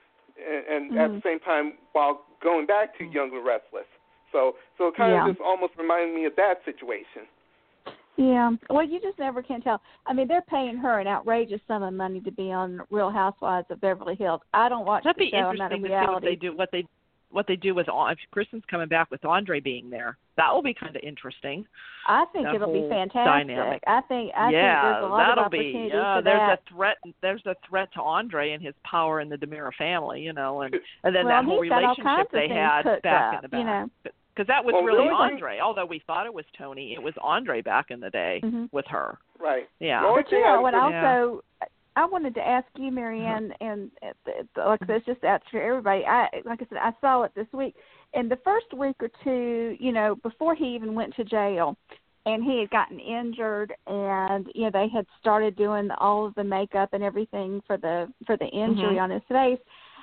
C: at the same time while going back to Young and Restless. So it kind of just almost reminded me of that situation.
B: Yeah. Well, you just never can tell. I mean, they're paying her an outrageous sum of money to be on Real Housewives of Beverly Hills. I don't watch the show. I'm not a reality.
A: That'd be interesting to see what they do with if Kristen's coming back with Andre being there. That will be kind of interesting.
B: I think it'll be fantastic.
A: Dynamic.
B: I think there's a lot of opportunity for that.
A: There's a threat to Andre and his power in the DiMera family, you know, and then that whole relationship they had back in the back. You know. Because that was really Andre. Although we thought it was Tony, it was Andre back in the day with her.
C: Right.
A: Yeah.
B: But you know, and also, I wanted to ask you, Marianne, and like this, just out to everybody. Like I said, I saw it this week. In the first week or 2, you know, before he even went to jail, and he had gotten injured, and you know they had started doing all of the makeup and everything for the injury on his face.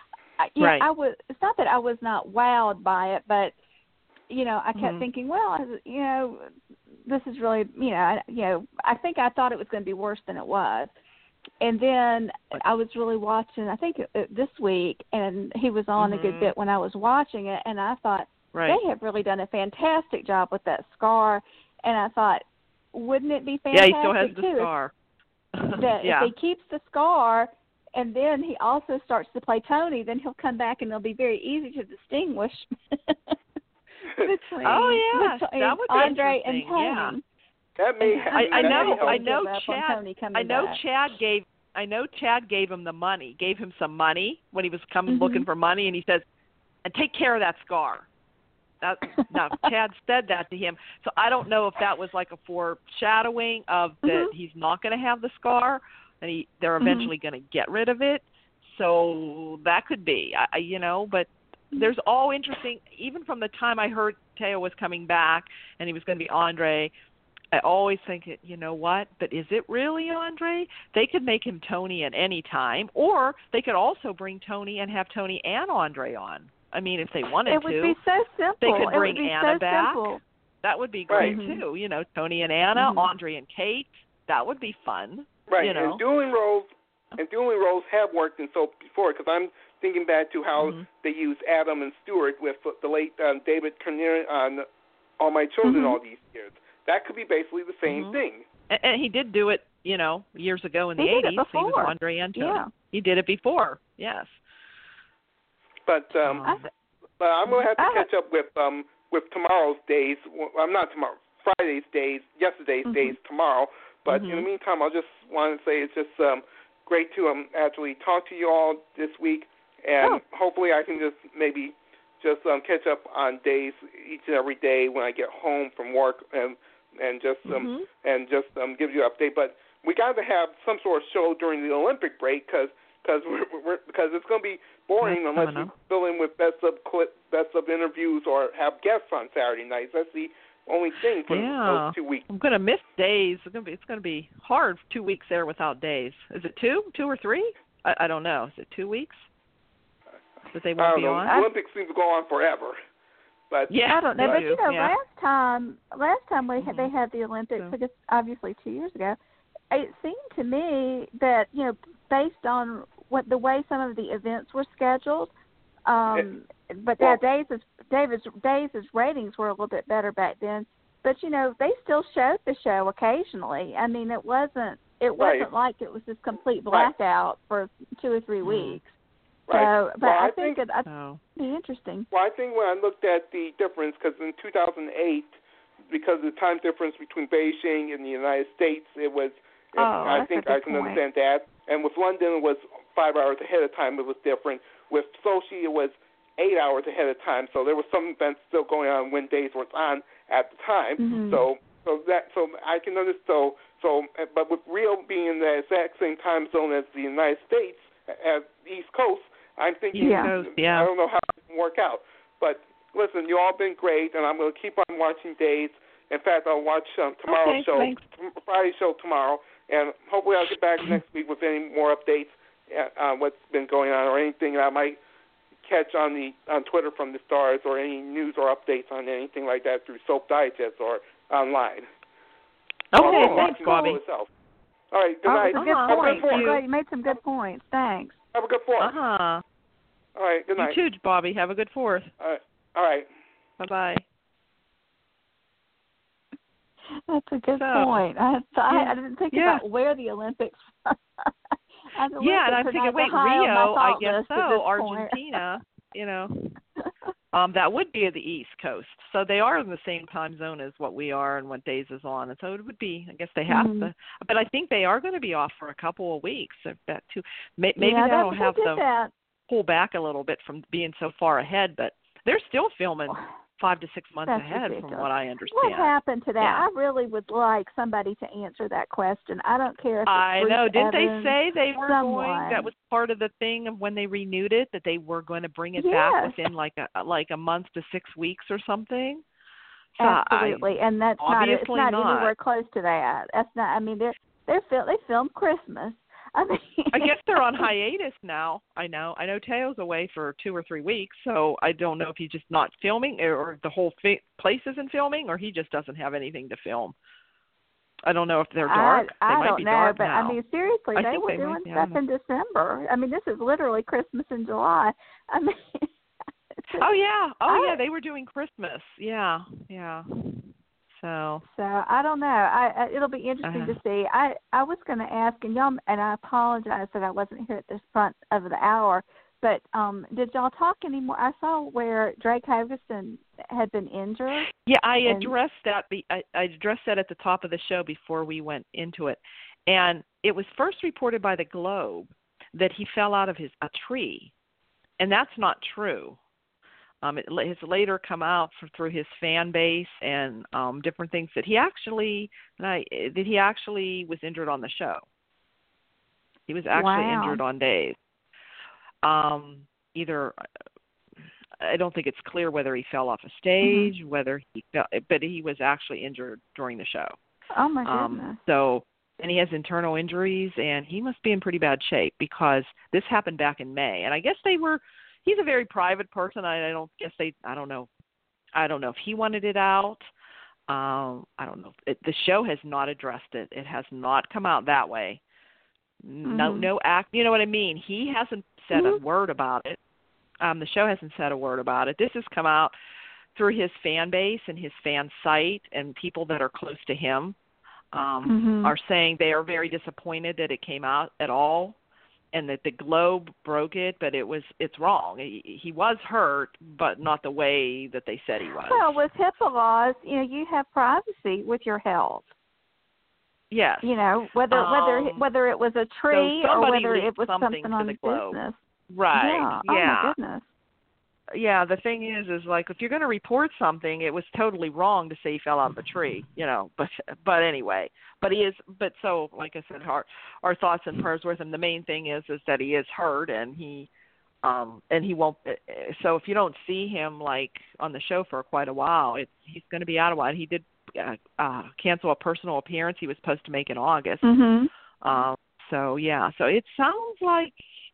B: I was. It's not that I was not wowed by it, but you know, I kept thinking, well, you know, this is really, you know, I think I thought it was going to be worse than it was. And then I was really watching, I think this week, and he was on a good bit when I was watching it, and I thought, they have really done a fantastic job with that scar. And I thought, wouldn't it be fantastic,
A: he still has the scar.
B: If he keeps the scar, and then he also starts to play Tony, then he'll come back, and it'll be very easy to distinguish between
A: that would be
B: Andre and Tony.
A: Yeah.
C: That may
A: I know Chad gave him the money, gave him some money when he was coming looking for money, and he says, "And take care of that scar." Now Chad said that to him, so I don't know if that was like a foreshadowing of that he's not going to have the scar, and they're eventually going to get rid of it. So that could be, you know, but. There's all interesting, even from the time I heard Teo was coming back and he was going to be Andre, I always think, you know what, but is it really Andre? They could make him Tony at any time, or they could also bring Tony and have Tony and Andre on. I mean, if they wanted to.
B: It would be so simple.
A: They could bring Anna back.
B: Simple.
A: That would be great, too. You know, Tony and Anna, Andre and Kate. That would be fun.
C: Right,
A: you know?
C: and dueling roles have worked in soap before, because I'm thinking back to how they used Adam and Stewart with the late David Cornier on All My Children all these years. That could be basically the same thing.
A: And he did do it, you know, years ago in the 80s. He was Andre and Tony. Yeah. He did it before, yes.
C: But I'm going to have to catch up with tomorrow's days. I'm not tomorrow. Friday's days, yesterday's days tomorrow. But in the meantime, I just want to say it's just great to actually talk to you all this week. And hopefully I can just maybe just catch up on days each and every day when I get home from work and just give you an update. But we got to have some sort of show during the Olympic break because it's going to be boring unless we fill in with best of interviews or have guests on Saturday nights. That's the only thing for those 2 weeks.
A: I'm going to miss days. It's going to be hard 2 weeks there without days. Is it 2 or 3? I don't know. Is it 2 weeks that they won't be on?
C: The Olympics seem to go on forever. But
B: I don't know. But last time they had the Olympics, I guess obviously 2 years ago. It seemed to me that based on the way some of the events were scheduled, but Days' ratings were a little bit better back then. But they still showed the show occasionally. I mean, it wasn't like it was this complete blackout for 2 or 3 weeks.
C: Right.
B: So, but I think it'd be interesting.
C: Well, I think when I looked at the difference, because in 2008, because of the time difference between Beijing and the United States, it was. I think I can understand that. And with London, it was 5 hours ahead of time. It was different. With Sochi, it was 8 hours ahead of time. So there were some events still going on when Days was on at the time.
B: Mm-hmm.
C: So I can understand. But with Rio being in the exact same time zone as the United States, at the East Coast, I'm thinking, I don't know how it can work out. But listen, you all been great, and I'm going to keep on watching Days. In fact, I'll watch tomorrow's show, Friday's show tomorrow, and hopefully I'll get back next week with any more updates on what's been going on or anything I might catch on Twitter from the stars or any news or updates on anything like that through Soap Digest or online.
A: Okay, thanks, Bobby.
C: All right, good night.
B: That's a good point. I'm glad you made some good points. Thanks.
C: Have a good 4th.
A: Uh-huh.
C: All right, good night.
A: You too, Bobby. Have a good 4th.
C: All right.
A: Bye-bye.
B: That's a good point. I didn't think about where the Olympics were.
A: And I'm thinking, wait, Rio, I guess so, Argentina, that would be at the East Coast. So they are in the same time zone as what we are and what Days is on. And so it would be, I guess they have to. But I think they are going to be off for a couple of weeks. Maybe that'll have them pull back a little bit from being so far ahead. But they're still filming 5 to 6 months ahead from what I understand.
B: What happened to that? I really would like somebody to answer that question. I don't care if it's
A: I know. Didn't they say they were
B: going?
A: That was part of the thing of when they renewed it, that they were going to bring it back within like a month to 6 weeks or something. So
B: absolutely, and that's it's not anywhere close to that. That's not. I mean, they filmed Christmas. I mean,
A: I guess they're on hiatus now. I know Teo's away for 2 or 3 weeks, so I don't know if he's just not filming or the whole place isn't filming, or he just doesn't have anything to film. I don't know if they're dark. They might be dark
B: now.
A: I
B: mean, seriously, they were doing stuff in December. I mean, this is literally Christmas in July. I mean,
A: they were doing Christmas. Yeah. So
B: I don't know. It'll be interesting to see. I was going to ask, and I apologize that I wasn't here at this front of the hour, but did y'all talk anymore? I saw where Drake Hairston had been injured.
A: Yeah, I addressed that. I addressed that at the top of the show before we went into it, and it was first reported by the Globe that he fell out of a tree, and that's not true. It has later come out through his fan base and different things that he actually was injured on the show. He was actually injured on Days. Either I don't think it's clear whether he fell off a stage, whether he fell, but he was actually injured during the show.
B: Oh my goodness!
A: And he has internal injuries, and he must be in pretty bad shape because this happened back in May, and I guess they were. He's a very private person. I don't know if he wanted it out. I don't know. The show has not addressed it. It has not come out that way. No act. You know what I mean? He hasn't said a word about it. The show hasn't said a word about it. This has come out through his fan base and his fan site, and people that are close to him are saying they are very disappointed that it came out at all. And that the Globe broke it, but it's wrong. He was hurt, but not the way that they said he was.
B: Well, with HIPAA laws, you have privacy with your health.
A: Yes.
B: Whether it was a tree or whether it was something on
A: the Globe.
B: business.
A: Right.
B: Yeah. Oh my goodness.
A: yeah, the thing is like if you're going to report something, it was totally wrong to say he fell out of a tree, but anyway, but so like I said, our thoughts and prayers with him. The main thing is that he is hurt and he won't, so if you don't see him like on the show for quite a while, he's going to be out a while. He did cancel a personal appearance he was supposed to make in August. So it sounds like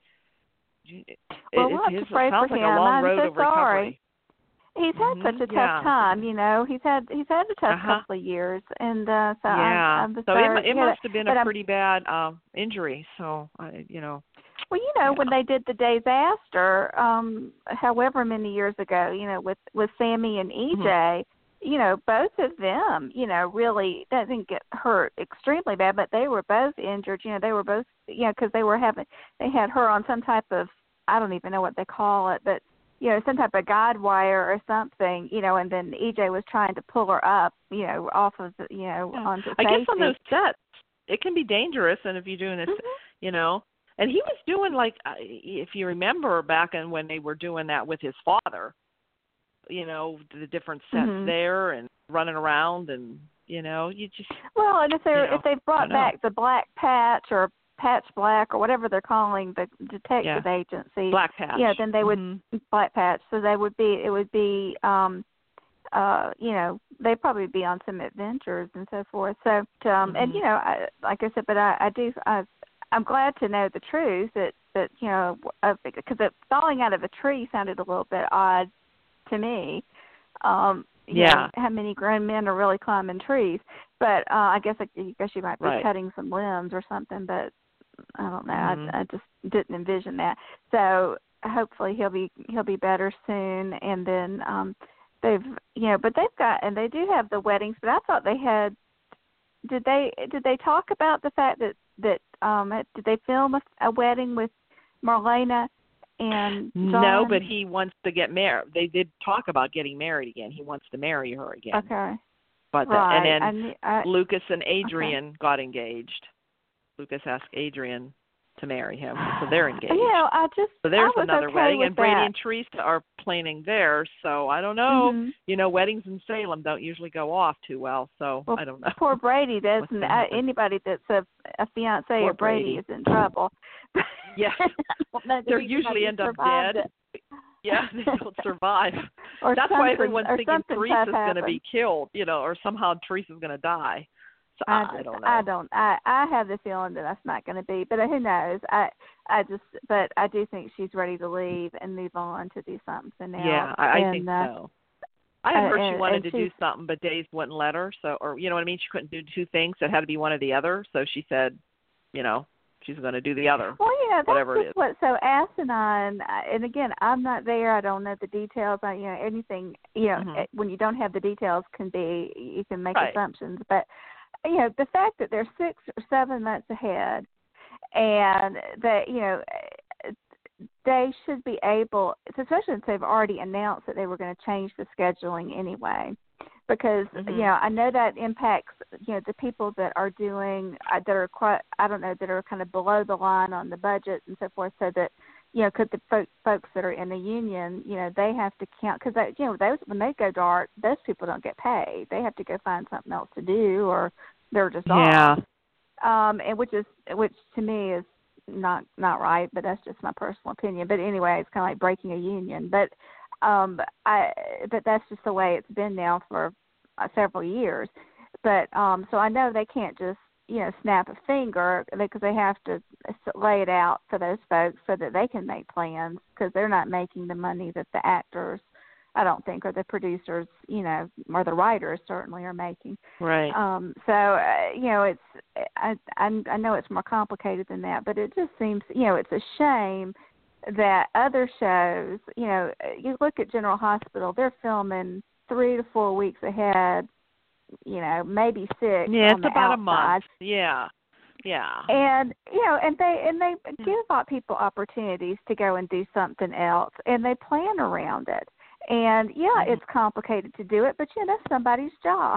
B: we'll have to pray for him. I'm so sorry. He's had such a tough time, He's had a tough couple of years, and so I'm
A: so it must have been a pretty bad injury. So
B: Well, when they did the Days After, however many years ago, with Sammy and EJ, both of them, really didn't get hurt extremely bad, but they were both injured. They were both, because they had her on some type of, I don't even know what they call it, but, some type of guide wire or something, and then EJ was trying to pull her up, off of the, onto safety.
A: I guess on those sets, it can be dangerous, and if you're doing this, and he was doing if you remember back when they were doing that with his father, the different sets there and running around and, you just.
B: Well, and if they've brought back the Black Patch or Patch Black or whatever they're calling the detective agency.
A: Black Patch.
B: Yeah, then they would, Black Patch. So it would be, they'd probably be on some adventures and so forth. So, and, like I said, but I'm glad to know the truth that because falling out of a tree sounded a little bit odd to me. How many grown men are really climbing trees? But I guess you might be cutting some limbs or something. But I don't know. I just didn't envision that. So hopefully he'll be better soon. And then they do have the weddings. But I thought they had. Did they talk about the fact that did they film a wedding with Marlena and John?
A: No, but he wants to get married. They did talk about getting married again. He wants to marry her again.
B: Okay.
A: But and then Lucas and Adrian got engaged. Lucas asked Adrian to marry him, so they're engaged.
B: So
A: there's another wedding, and Brady and Teresa are planning theirs. So I don't know. Weddings in Salem don't usually go off too well. So I don't know.
B: Poor Brady doesn't. Anybody that's a fiance of Brady is in trouble.
A: Yes, they usually end up dead. Yeah, they don't survive. That's why everyone's thinking Teresa's going to be killed, or somehow Teresa's going to die. So I don't know.
B: I have the feeling that that's not going to be, but who knows? But I do think she's ready to leave and move on to do something else.
A: Yeah, I think so. I had heard she wanted to do something, but Dave wouldn't let her. So, or you know what I mean? She couldn't do two things. It had to be one or the other. So she said, she's going to do the other.
B: Well, that's
A: whatever
B: just
A: it is.
B: What so asinine. And again, I'm not there. I don't know the details. Anything. When you don't have the details, you can make assumptions. But the fact that they're 6 or 7 months ahead, and that they should be able, especially since they've already announced that they were going to change the scheduling anyway. Because I know that impacts the people that are doing that are that are kind of below the line on the budget and so forth. So that could the folks that are in the union they have to count because those when they go dark, those people don't get paid. They have to go find something else to do or they're just off. And which to me is not right, but that's just my personal opinion. But anyway, it's kind of like breaking a union. But that's just the way it's been now for several years. But so I know they can't just snap a finger because they have to lay it out for those folks so that they can make plans because they're not making the money that the actors, I don't think, or the producers, or the writers certainly are making.
A: Right.
B: So it's I know it's more complicated than that, but it just seems it's a shame that other shows, you look at General Hospital, they're filming 3 to 4 weeks ahead, maybe 6.
A: Yeah,
B: on
A: it's about
B: outside.
A: a month. Yeah.
B: And and they give people opportunities to go and do something else, and they plan around it. And it's complicated to do it, but that's somebody's job.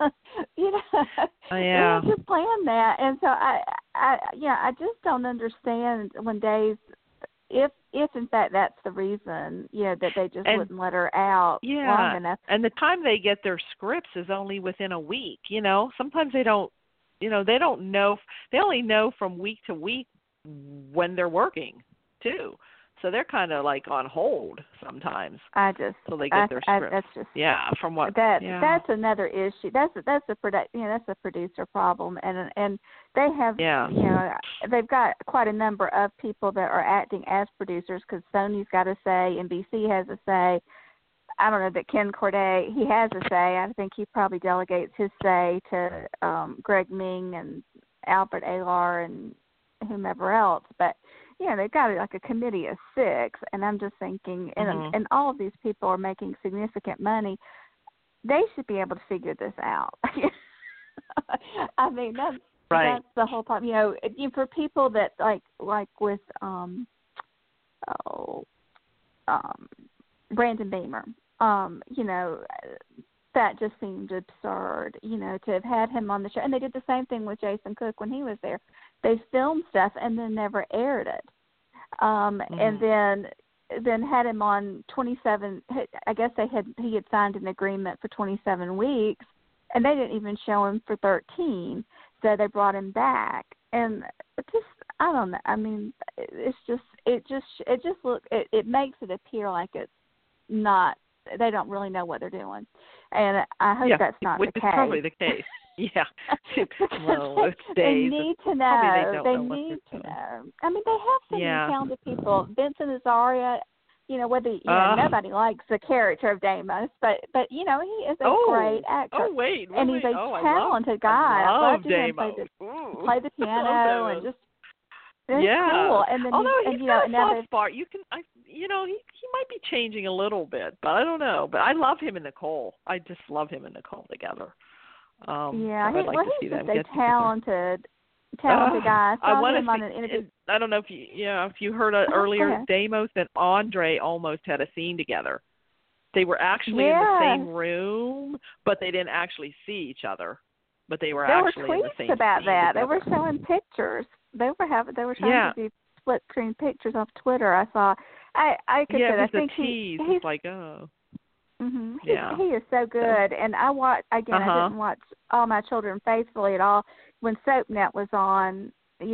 B: Just plan that. And so I just don't understand when Dave if in fact that's the reason, that they just wouldn't let her out long enough.
A: And the time they get their scripts is only within a week. Sometimes they don't. They don't know. They only know from week to week when they're working too. So they're kind of like on hold sometimes. Till they get their script.
B: That's just
A: from what
B: that's another issue. That's a producer problem, and they have they've got quite a number of people that are acting as producers because Sony's got a say, NBC has a say. I don't know that Ken Corday, he has a say. I think he probably delegates his say to Greg Ming and Albert Alar and whomever else, but they've got like a committee of 6, and I'm just thinking, and all of these people are making significant money. They should be able to figure this out. I mean, that's the whole problem. For people that like with Brandon Beamer, that just seemed absurd, to have had him on the show. And they did the same thing with Jason Cook when he was there. They filmed stuff and then never aired it. And then had him on 27. I guess he had signed an agreement for 27 weeks, and they didn't even show him for 13. So they brought him back, and I don't know. I mean, it makes it appear like it's not. They don't really know what they're doing, and I hope that's not the case.
A: Which is probably the case. Yeah. Well,
B: they need to know. They need to know. I mean, they have so many talented people. Vincent Azaria, whether nobody likes the character of Deimos, but he is a great actor.
A: Oh wait,
B: and he's a talented guy.
A: I love Deimos.
B: Play the piano and just. It's cool. And then
A: he's got a soft spot. He might be changing a little bit, but I don't know. But I love him and Nicole. I just love him and Nicole together.
B: He's just a talented guy. I saw him on an interview.
A: I don't know if you heard earlier, Deimos and Andre almost had a scene together. They were actually in the same room, but they didn't actually see each other. But they were actually in the same
B: tweets about that.
A: Together.
B: They were showing pictures. They were trying to do split screen pictures off Twitter. I saw. I think
A: he's like
B: Mm-hmm. He is so good, and I I didn't watch All My Children faithfully at all. When SoapNet was on,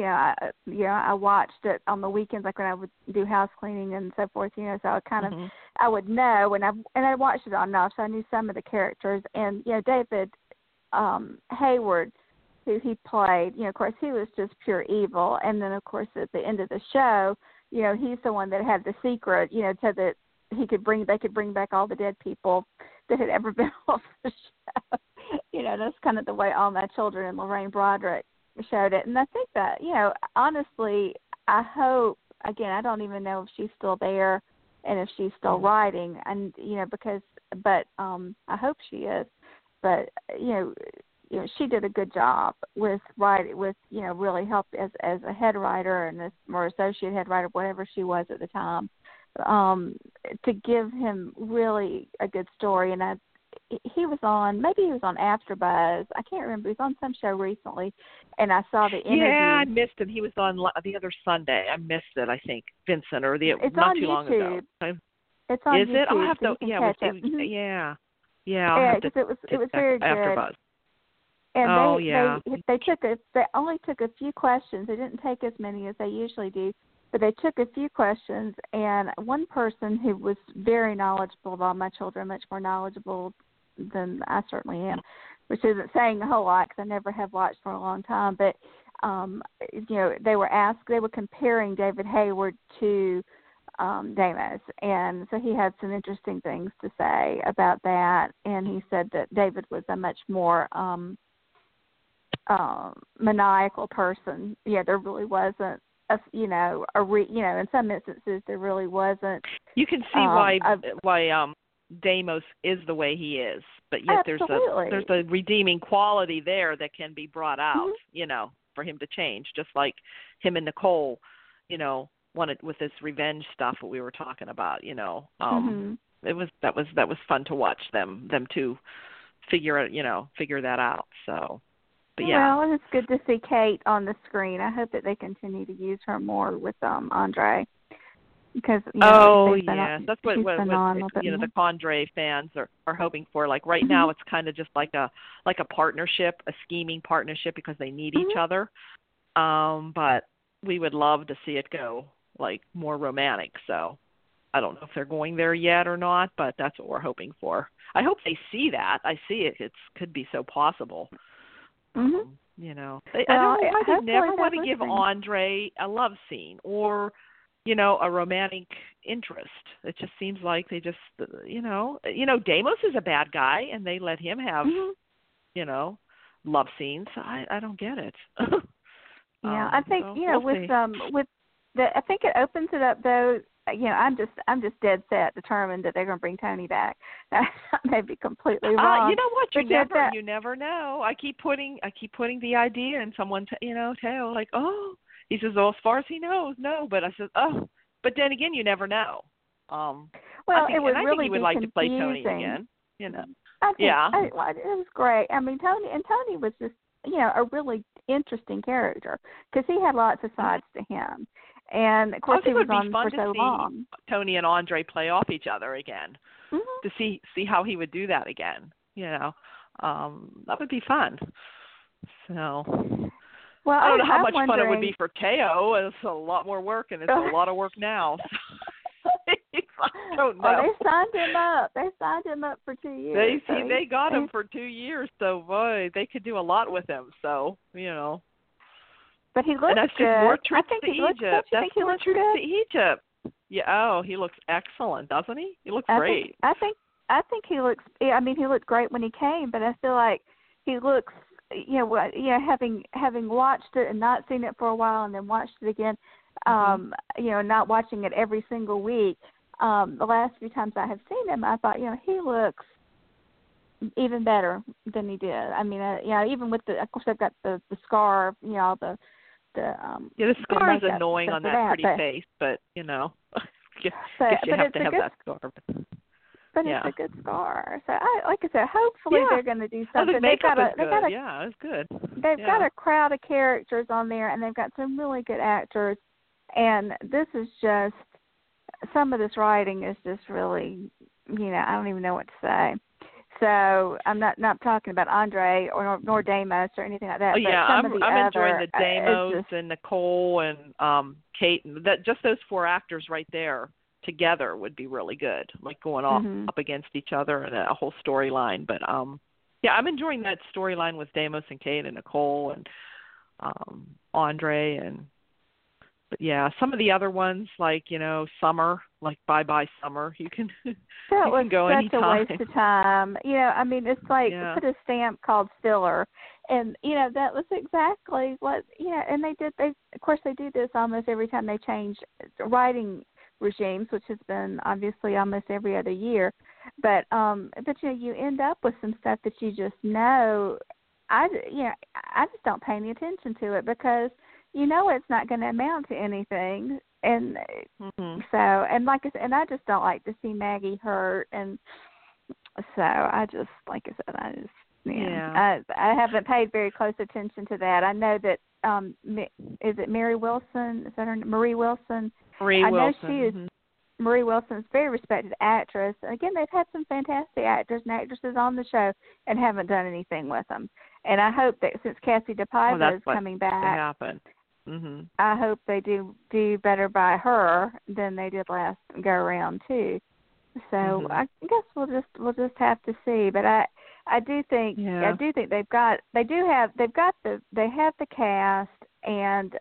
B: I watched it on the weekends, like when I would do house cleaning and so forth. So I kind of I would know, and I watched it on enough, so I knew some of the characters. And David Hayward, who he played, of course, he was just pure evil. And then, of course, at the end of the show, he's the one that had the secret, so that they could bring back all the dead people that had ever been off the show. That's kind of the way All My Children and Lorraine Broderick showed it. And I think that, honestly, I hope, again, I don't even know if she's still there and if she's still writing, and but I hope she is. But she did a good job with writing, really helped as a head writer and or associate head writer, whatever she was at the time. To give him really a good story. And he was on AfterBuzz. I can't remember. He was on some show recently, and I saw the interview.
A: Yeah, I missed him. He was on the other Sunday. I missed it, I think, Vincent, or
B: it's
A: not
B: on
A: too
B: YouTube.
A: long ago.
B: It's on
A: Is
B: YouTube.
A: It? I'll have to, I'll have to
B: it was very good.
A: AfterBuzz.
B: And they only took a few questions. They didn't take as many as they usually do. But they took a few questions, and one person who was very knowledgeable about My Children, much more knowledgeable than I certainly am, which isn't saying a whole lot because I never have watched for a long time. But they were comparing David Hayward to Deimos, and so he had some interesting things to say about that. And he said that David was a much more maniacal person. There really wasn't. In some instances there really wasn't.
A: You can see why Deimos is the way he is, but yet there's a redeeming quality there that can be brought out, for him to change, just like him and Nicole, wanted with this revenge stuff that we were talking about. It was that was fun to watch them two figure that out. So. But
B: well, and it's good to see Kate on the screen. I hope that they continue to use her more with Andre. because
A: that's what the Condrey fans are hoping for. Like right now, it's kind of just like a partnership, a scheming partnership because they need each other. But we would love to see it go like more romantic. So I don't know if they're going there yet or not, but that's what we're hoping for. I hope they see that. I see it. It could be so possible. You know, I don't know why they never want to give Andre a love scene or, you know, a romantic interest. It just seems like they just, you know, Deimos is a bad guy, and they let him have, you know, love scenes. I don't get it.
B: I think I think it opens it up though. You know, I'm just dead set determined that they're going to bring Tony back. I may be completely wrong.
A: You know what? You never know. I keep putting the idea in someone's tail. Like, oh, he says, oh, as far as he knows, no. But I said, oh, but then again, you never know.
B: Well,
A: I think
B: really
A: he would like to play Tony again. You know.
B: It was great. I mean, Tony was just a really interesting character because he had lots of sides to him. And of course, he was on for so long.
A: Tony and Andre play off each other again to see how he would do that again. You know, that would be fun. So,
B: well,
A: I don't know how much fun it would be for Teo. It's a lot more work, and it's a lot of work now. I don't know.
B: They signed him up for 2 years.
A: They got him for 2 years. So boy, they could do a lot with him. So
B: But he looks
A: and that's
B: good.
A: Just more trips to Egypt.
B: That's more trips
A: to Egypt. Yeah. Oh, he looks excellent, doesn't he? He looks great.
B: I think he looks. I mean, he looked great when he came, but I feel like he looks. Having watched it and not seen it for a while, and then watched it again. Not watching it every single week. The last few times I have seen him, I thought, he looks even better than he did. I mean, even with of course, I've got the scar, the
A: scar is annoying on that pretty face, but you have to have that scar.
B: But it's a good scar. So like I said, hopefully they're going to do something. It
A: was good.
B: They've got a crowd of characters on there, and they've got some really good actors. And this is just, some of this writing is just really, I don't even know what to say. So I'm not talking about Andre nor Deimos or anything like that.
A: I'm enjoying the Deimos and Nicole and Kate, and just those four actors right there together would be really good, like going up against each other and a whole storyline. But I'm enjoying that storyline with Deimos and Kate and Nicole and Andre But some of the other ones, like, Summer, like Bye Bye Summer, you can go anytime.
B: That was such a waste of time. I mean, it's like put a stamp called filler. And, that was exactly what, and they of course they do this almost every time they change writing regimes, which has been obviously almost every other year. But you end up with some stuff that you just know. I just don't pay any attention to it because it's not going to amount to anything, and so, and like I said, and I just don't like to see Maggie hurt, and so I just, like I said, I haven't paid very close attention to that. I know that is it Mary Wilson? Is that her name? Marie Wilson?
A: I know
B: she is. Marie Wilson is a very respected actress. Again, they've had some fantastic actors and actresses on the show and haven't done anything with them. And I hope that since Cassie DePaiva is coming back, I hope they do better by her than they did last go around too. So I guess we'll just have to see. But I do think they have the cast, and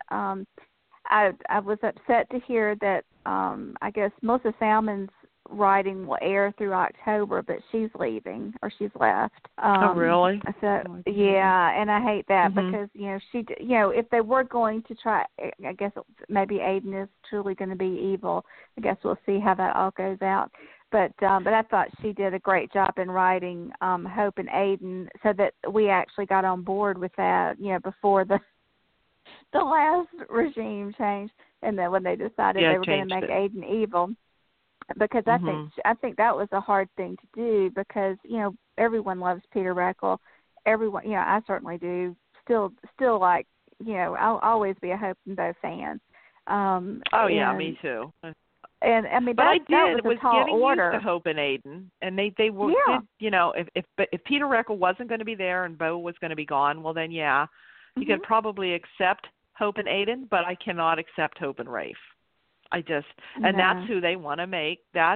B: I was upset to hear that I guess Melissa Salmon's writing will air through October, but she's leaving or she's left.
A: Oh, really?
B: So and I hate that because she if they were going to try, I guess maybe Aiden is truly going to be evil. I guess we'll see how that all goes out. But I thought she did a great job in writing Hope and Aiden, so that we actually got on board with that, before the last regime changed, and then when they decided they were going to make Aiden evil. Because I think that was a hard thing to do because everyone loves Peter Reckell. Everyone, I certainly do. Still like I'll always be a Hope and Bo fan.
A: Me too.
B: And I mean,
A: but
B: that was
A: it was
B: a tall
A: getting
B: order.
A: used to Hope and Aiden, and they were, did, you know, if Peter Reckle wasn't going to be there and Bo was going to be gone, well then you could probably accept Hope and Aiden, but I cannot accept Hope and Rafe. And that's who they want to make. That's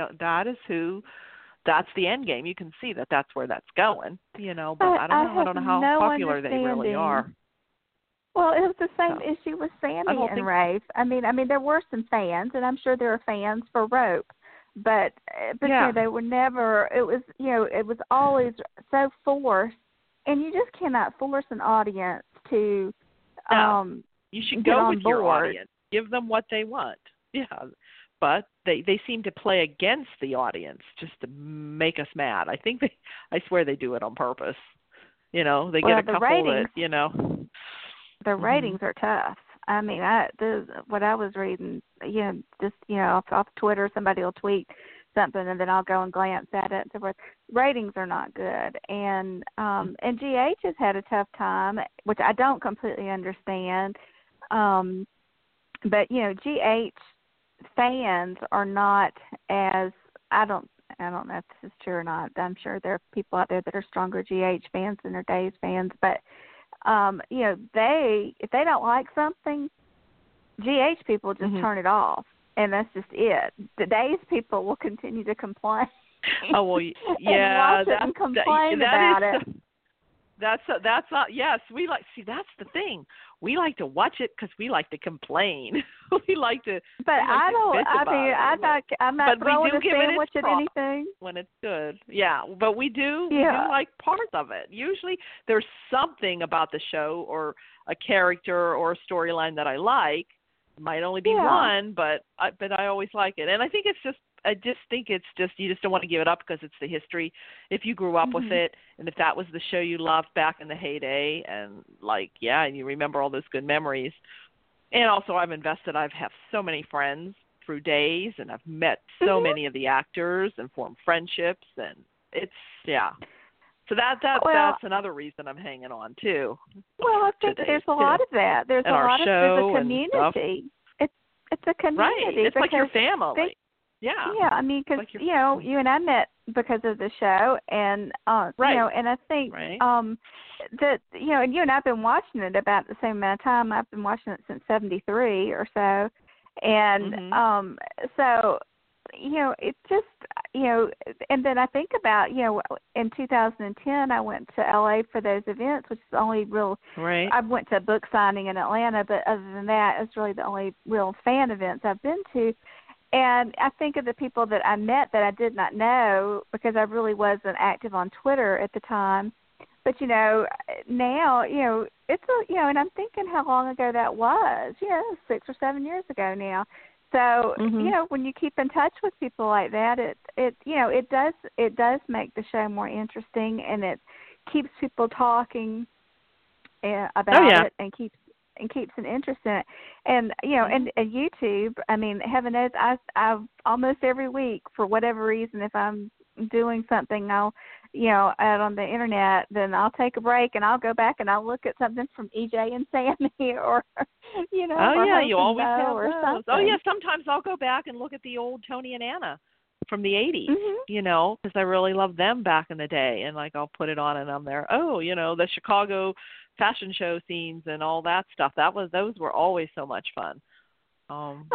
A: the end game. You can see that that's where that's going, you know, but I don't know how popular they really are.
B: Well, it was the same issue with Sammy and Rafe. I mean, there were some fans, and I'm sure there are fans for Rope, but you know, they were never. It was, you know, it was always so forced, and you just cannot force an audience to.
A: You should go with your audience. Give them what they want. Yeah, but they seem to play against the audience just to make us mad. I swear they do it on purpose. You know, they get a couple
B: ratings,
A: that, you know.
B: The ratings are tough. I mean, what I was reading, you know, just, you know, off Twitter, somebody will tweet something and then I'll go and glance at it and so forth. Ratings are not good. And GH has had a tough time, which I don't completely understand. But, you know, GH fans are not as, I don't know if this is true or not. I'm sure there are people out there that are stronger GH fans than are Days fans, but you know, if they don't like something, GH people just turn it off, and that's just it. The Days people will continue to complain.
A: Oh well, yeah,
B: and watch it and complain about it.
A: That's not. Yes, we like. See, that's the thing. We like to watch it because we like to complain. we like to.
B: But I don't. I mean, I'm not throwing a sandwich at anything
A: when it's good. Yeah, but we do. We do like parts of it. Usually, there's something about the show or a character or a storyline that I like. It might only be one, but I always like it, and I think it's just you just don't want to give it up because it's the history. If you grew up with it, and if that was the show you loved back in the heyday, and and you remember all those good memories. And also, I have so many friends through Days, and I've met so many of the actors and formed friendships, and it's So that's another reason I'm hanging on too.
B: Well, I think there's a lot of that. There's a lot of there's a community. It's a community.
A: Right. It's like your family. Yeah,
B: I mean, because, you know, you and I met because of the show, and, you know, and I think that, you know, and you and I have been watching it about the same amount of time. I've been watching it since 73 or so, and so, you know, it just, you know, and then I think about, you know, in 2010, I went to L.A. for those events, which is the only real, I went to a book signing in Atlanta, but other than that, it's really the only real fan events I've been to. And I think of the people that I met that I did not know because I really wasn't active on Twitter at the time. But, you know, now, you know, it's you know, and I'm thinking how long ago that was. You know, 6 or 7 years ago now. So, you know, when you keep in touch with people like that, it you know, it does make the show more interesting, and it keeps people talking about it and keeps an interest in it. And, you know, and YouTube, I mean, heaven knows, I've almost every week, for whatever reason, if I'm doing something, I'll, you know, out on the internet, then I'll take a break and I'll go back and I'll look at something from EJ and Sammy or, you know,
A: you always have
B: or
A: those.
B: something.
A: Oh, yeah, sometimes I'll go back and look at the old Tony and Anna from the 80s, you know, because I really loved them back in the day. And, like, I'll put it on and I'm there, you know, the Chicago fashion show scenes and all that stuff. Those were always so much fun.
B: And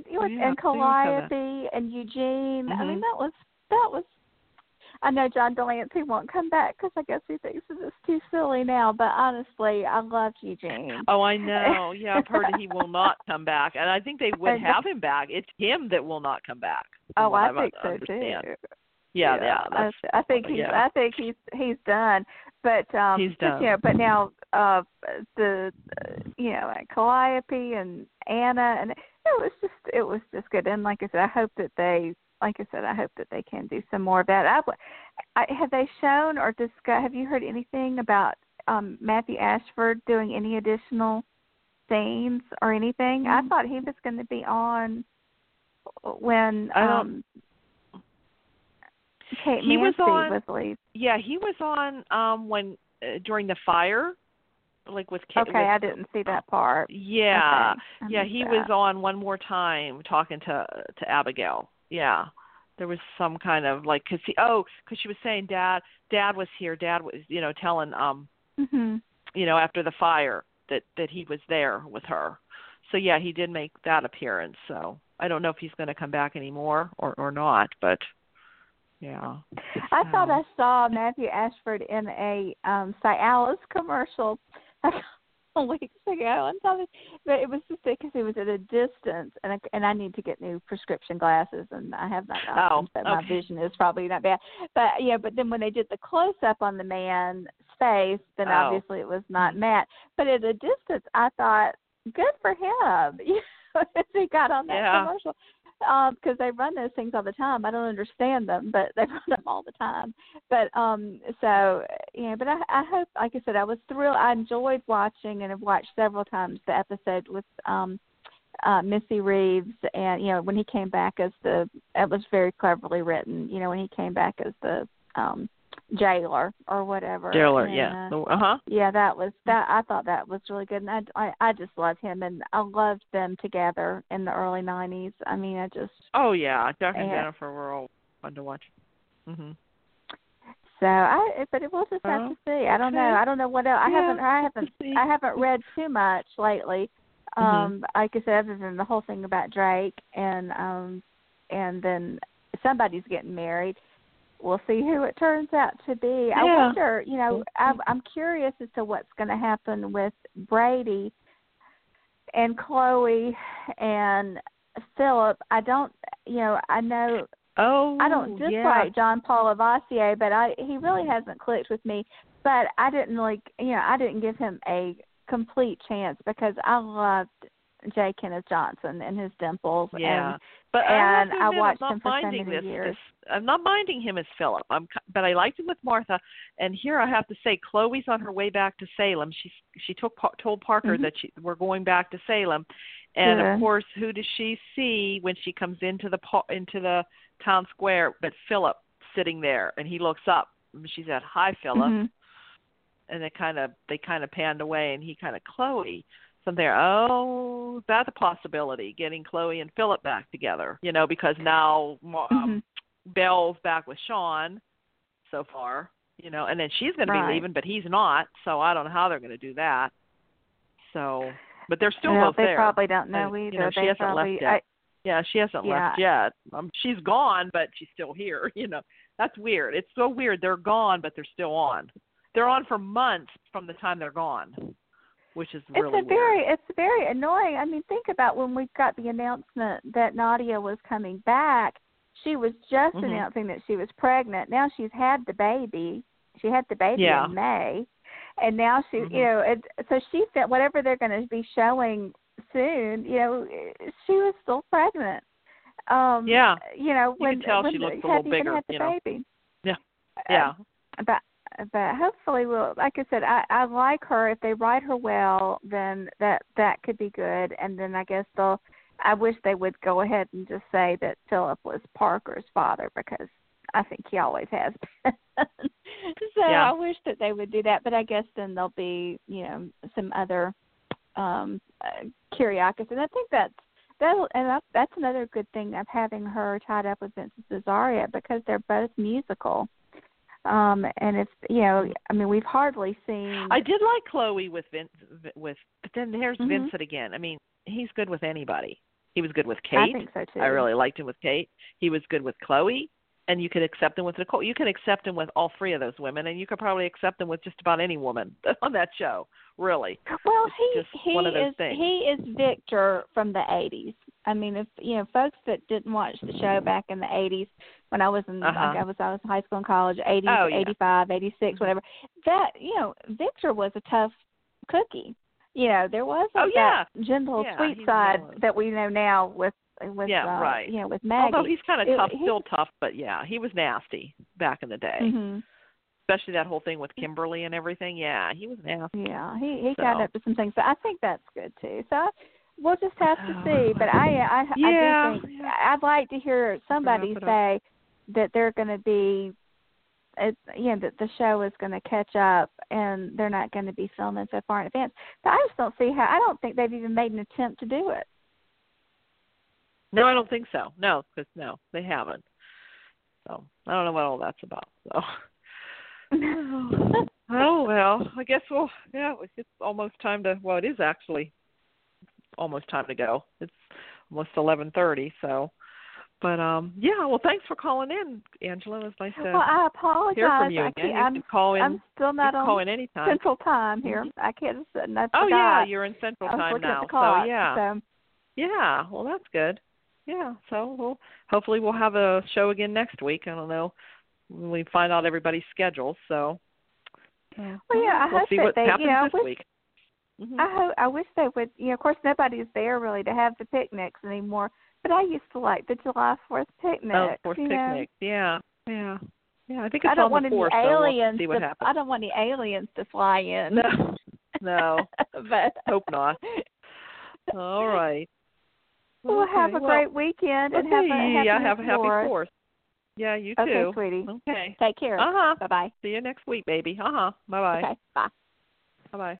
B: Calliope and Eugene. I mean, that was. I know John Delancey won't come back because I guess he thinks it's too silly now. But honestly, I loved Eugene.
A: Oh, I know. Yeah, I've heard he will not come back, and I think they would have him back. It's him that will not come back.
B: Oh, I think so too.
A: Yeah.
B: I think he's done. But
A: he's done.
B: But, you know, but now the you know, Calliope and Anna, and it was just good. And like I said, I hope that they can do some more of that. Have they shown or discussed? Have you heard anything about Matthew Ashford doing any additional scenes or anything? I thought he was going to be on when Kate Mansi was leaving.
A: Yeah, he was on when during the fire like with
B: Okay, I didn't see that part.
A: Yeah,
B: okay,
A: yeah, he was on one more time talking to Abigail. Yeah, there was some kind of like because she was saying Dad was here. Dad was telling after the fire that he was there with her. So yeah, he did make that appearance. So I don't know if he's going to come back anymore or not, but. Yeah.
B: I thought I saw Matthew Ashford in a Cialis commercial a couple weeks ago, but it was just because he was at a distance, and I need to get new prescription glasses, and I have not gotten them, so my vision is probably not bad. But but then when they did the close up on the man's face, then obviously it was not Matt. But at a distance, I thought, good for him. As he got on that commercial. Because they run those things all the time. I don't understand them, but they run them all the time. But but I hope, like I said, I was thrilled. I enjoyed watching and have watched several times the episode with Missy Reeves, and when he came back as it was very cleverly written. When he came back as the jailer or whatever.
A: Jailer,
B: and, yeah, that was that. I thought that was really good, and I just love him, and I loved them together in the early '90s. I mean, I just.
A: Oh yeah, Jack and Jennifer were all fun to watch. Mhm.
B: So but we'll just have to see. I don't know. I don't know what else. I haven't read too much lately. Like I said, other than the whole thing about Drake, and then somebody's getting married. We'll see who it turns out to be. Yeah. I wonder, I'm curious as to what's going to happen with Brady and Chloe and Philip. I don't, I know. I don't dislike John Paul Lavoisier, but he really hasn't clicked with me. But I didn't give him a complete chance because I loved J. Kenneth Johnson and his dimples.
A: Yeah,
B: and I watched him for so many years.
A: I'm not minding him as Philip. But I liked him with Martha. And here I have to say, Chloe's on her way back to Salem. She told Parker that we're going back to Salem, and of course, who does she see when she comes into the town square? But Philip sitting there, and he looks up. She said, "Hi, Philip," and they kind of panned away, and he kind of Chloe. So there, that's a possibility, getting Chloe and Philip back together, because now Belle's back with Sean so far, and then she's going to be leaving, but he's not, so I don't know how they're going to do that. So, but they're still both there.
B: They probably don't know either.
A: She hasn't left yet. She hasn't left yet. She's gone, but she's still here, That's weird. It's so weird. They're gone, but they're still on. They're on for months from the time they're gone. Which is really weird.
B: It's very annoying. I mean, think about when we got the announcement that Nadia was coming back. She was just announcing that she was pregnant. Now she's had the baby. She had the baby in May, and now she, so she said whatever they're going to be showing soon. She was still pregnant. When
A: you can tell she looks a little bigger.
B: Had the baby.
A: Yeah.
B: But hopefully like I said, I like her. If they write her well, then that could be good. And then I guess I wish they would go ahead and just say that Philip was Parker's father, because I think he always has been. So I wish that they would do that. But I guess then there'll be, some other curiosities. And I think that's another good thing of having her tied up with Vincent Cesaria, because they're both musical. And it's, we've hardly seen.
A: I did like Chloe with but then there's Vincent again. I mean, he's good with anybody. He was good with Kate.
B: I think so too.
A: I really liked him with Kate. He was good with Chloe, and you could accept him with Nicole. You can accept him with all three of those women, and you could probably accept him with just about any woman on that show. Really.
B: Well,
A: one of those things.
B: He is Victor from the 80s. I mean, if folks that didn't watch the show back in the 80s, when I was in I was in high school and college, 80s, 85, 86, whatever. That Victor was a tough cookie. There wasn't that gentle, sweet side that we know now with with Maggie.
A: Although he's kind of tough, still tough, but he was nasty back in the day. Especially that whole thing with Kimberly and everything. Yeah, he was nasty.
B: Yeah, he got up to some things, but I think that's good too. So we'll just have to see. But I do think I'd like to hear somebody say that they're going to be the show is going to catch up, and they're not going to be filming so far in advance. But I just don't see how. I don't think they've even made an attempt to do it.
A: No, I don't think so. No, because they haven't. So I don't know what all that's about. So. Oh well, I guess it's almost time to. Well, it is actually almost time to go. It's almost 11:30. So. But, well, thanks for calling in, Angela. It was nice to
B: I apologize.
A: hear from you again. You can call in.
B: I'm still not on
A: call in anytime.
B: Central Time here. I can't. I forgot.
A: Oh, yeah, you're in Central Time now.
B: Clock,
A: so, yeah.
B: So.
A: Yeah, well, that's good. Yeah, so hopefully we'll have a show again next week. I don't know when we find out everybody's schedule. So,
B: I
A: we'll
B: hope
A: see
B: that
A: what happens this
B: week.
A: week. Mm-hmm.
B: I wish they would. Of course, nobody's there really to have the picnics anymore. But I used to like the July 4th picnic.
A: Oh, 4th picnic. Yeah. I think it's
B: I don't
A: on
B: want
A: the 4th,
B: any aliens
A: so we'll see what happens.
B: I don't want any aliens to fly in.
A: No.
B: But
A: hope not. All right.
B: Well, have a great weekend and have a happy
A: 4th. Yeah, you too.
B: Okay, sweetie.
A: Okay.
B: Take care.
A: Uh-huh.
B: Bye-bye.
A: See you next week, baby. Uh-huh. Bye-bye.
B: Okay, bye.
A: Bye-bye.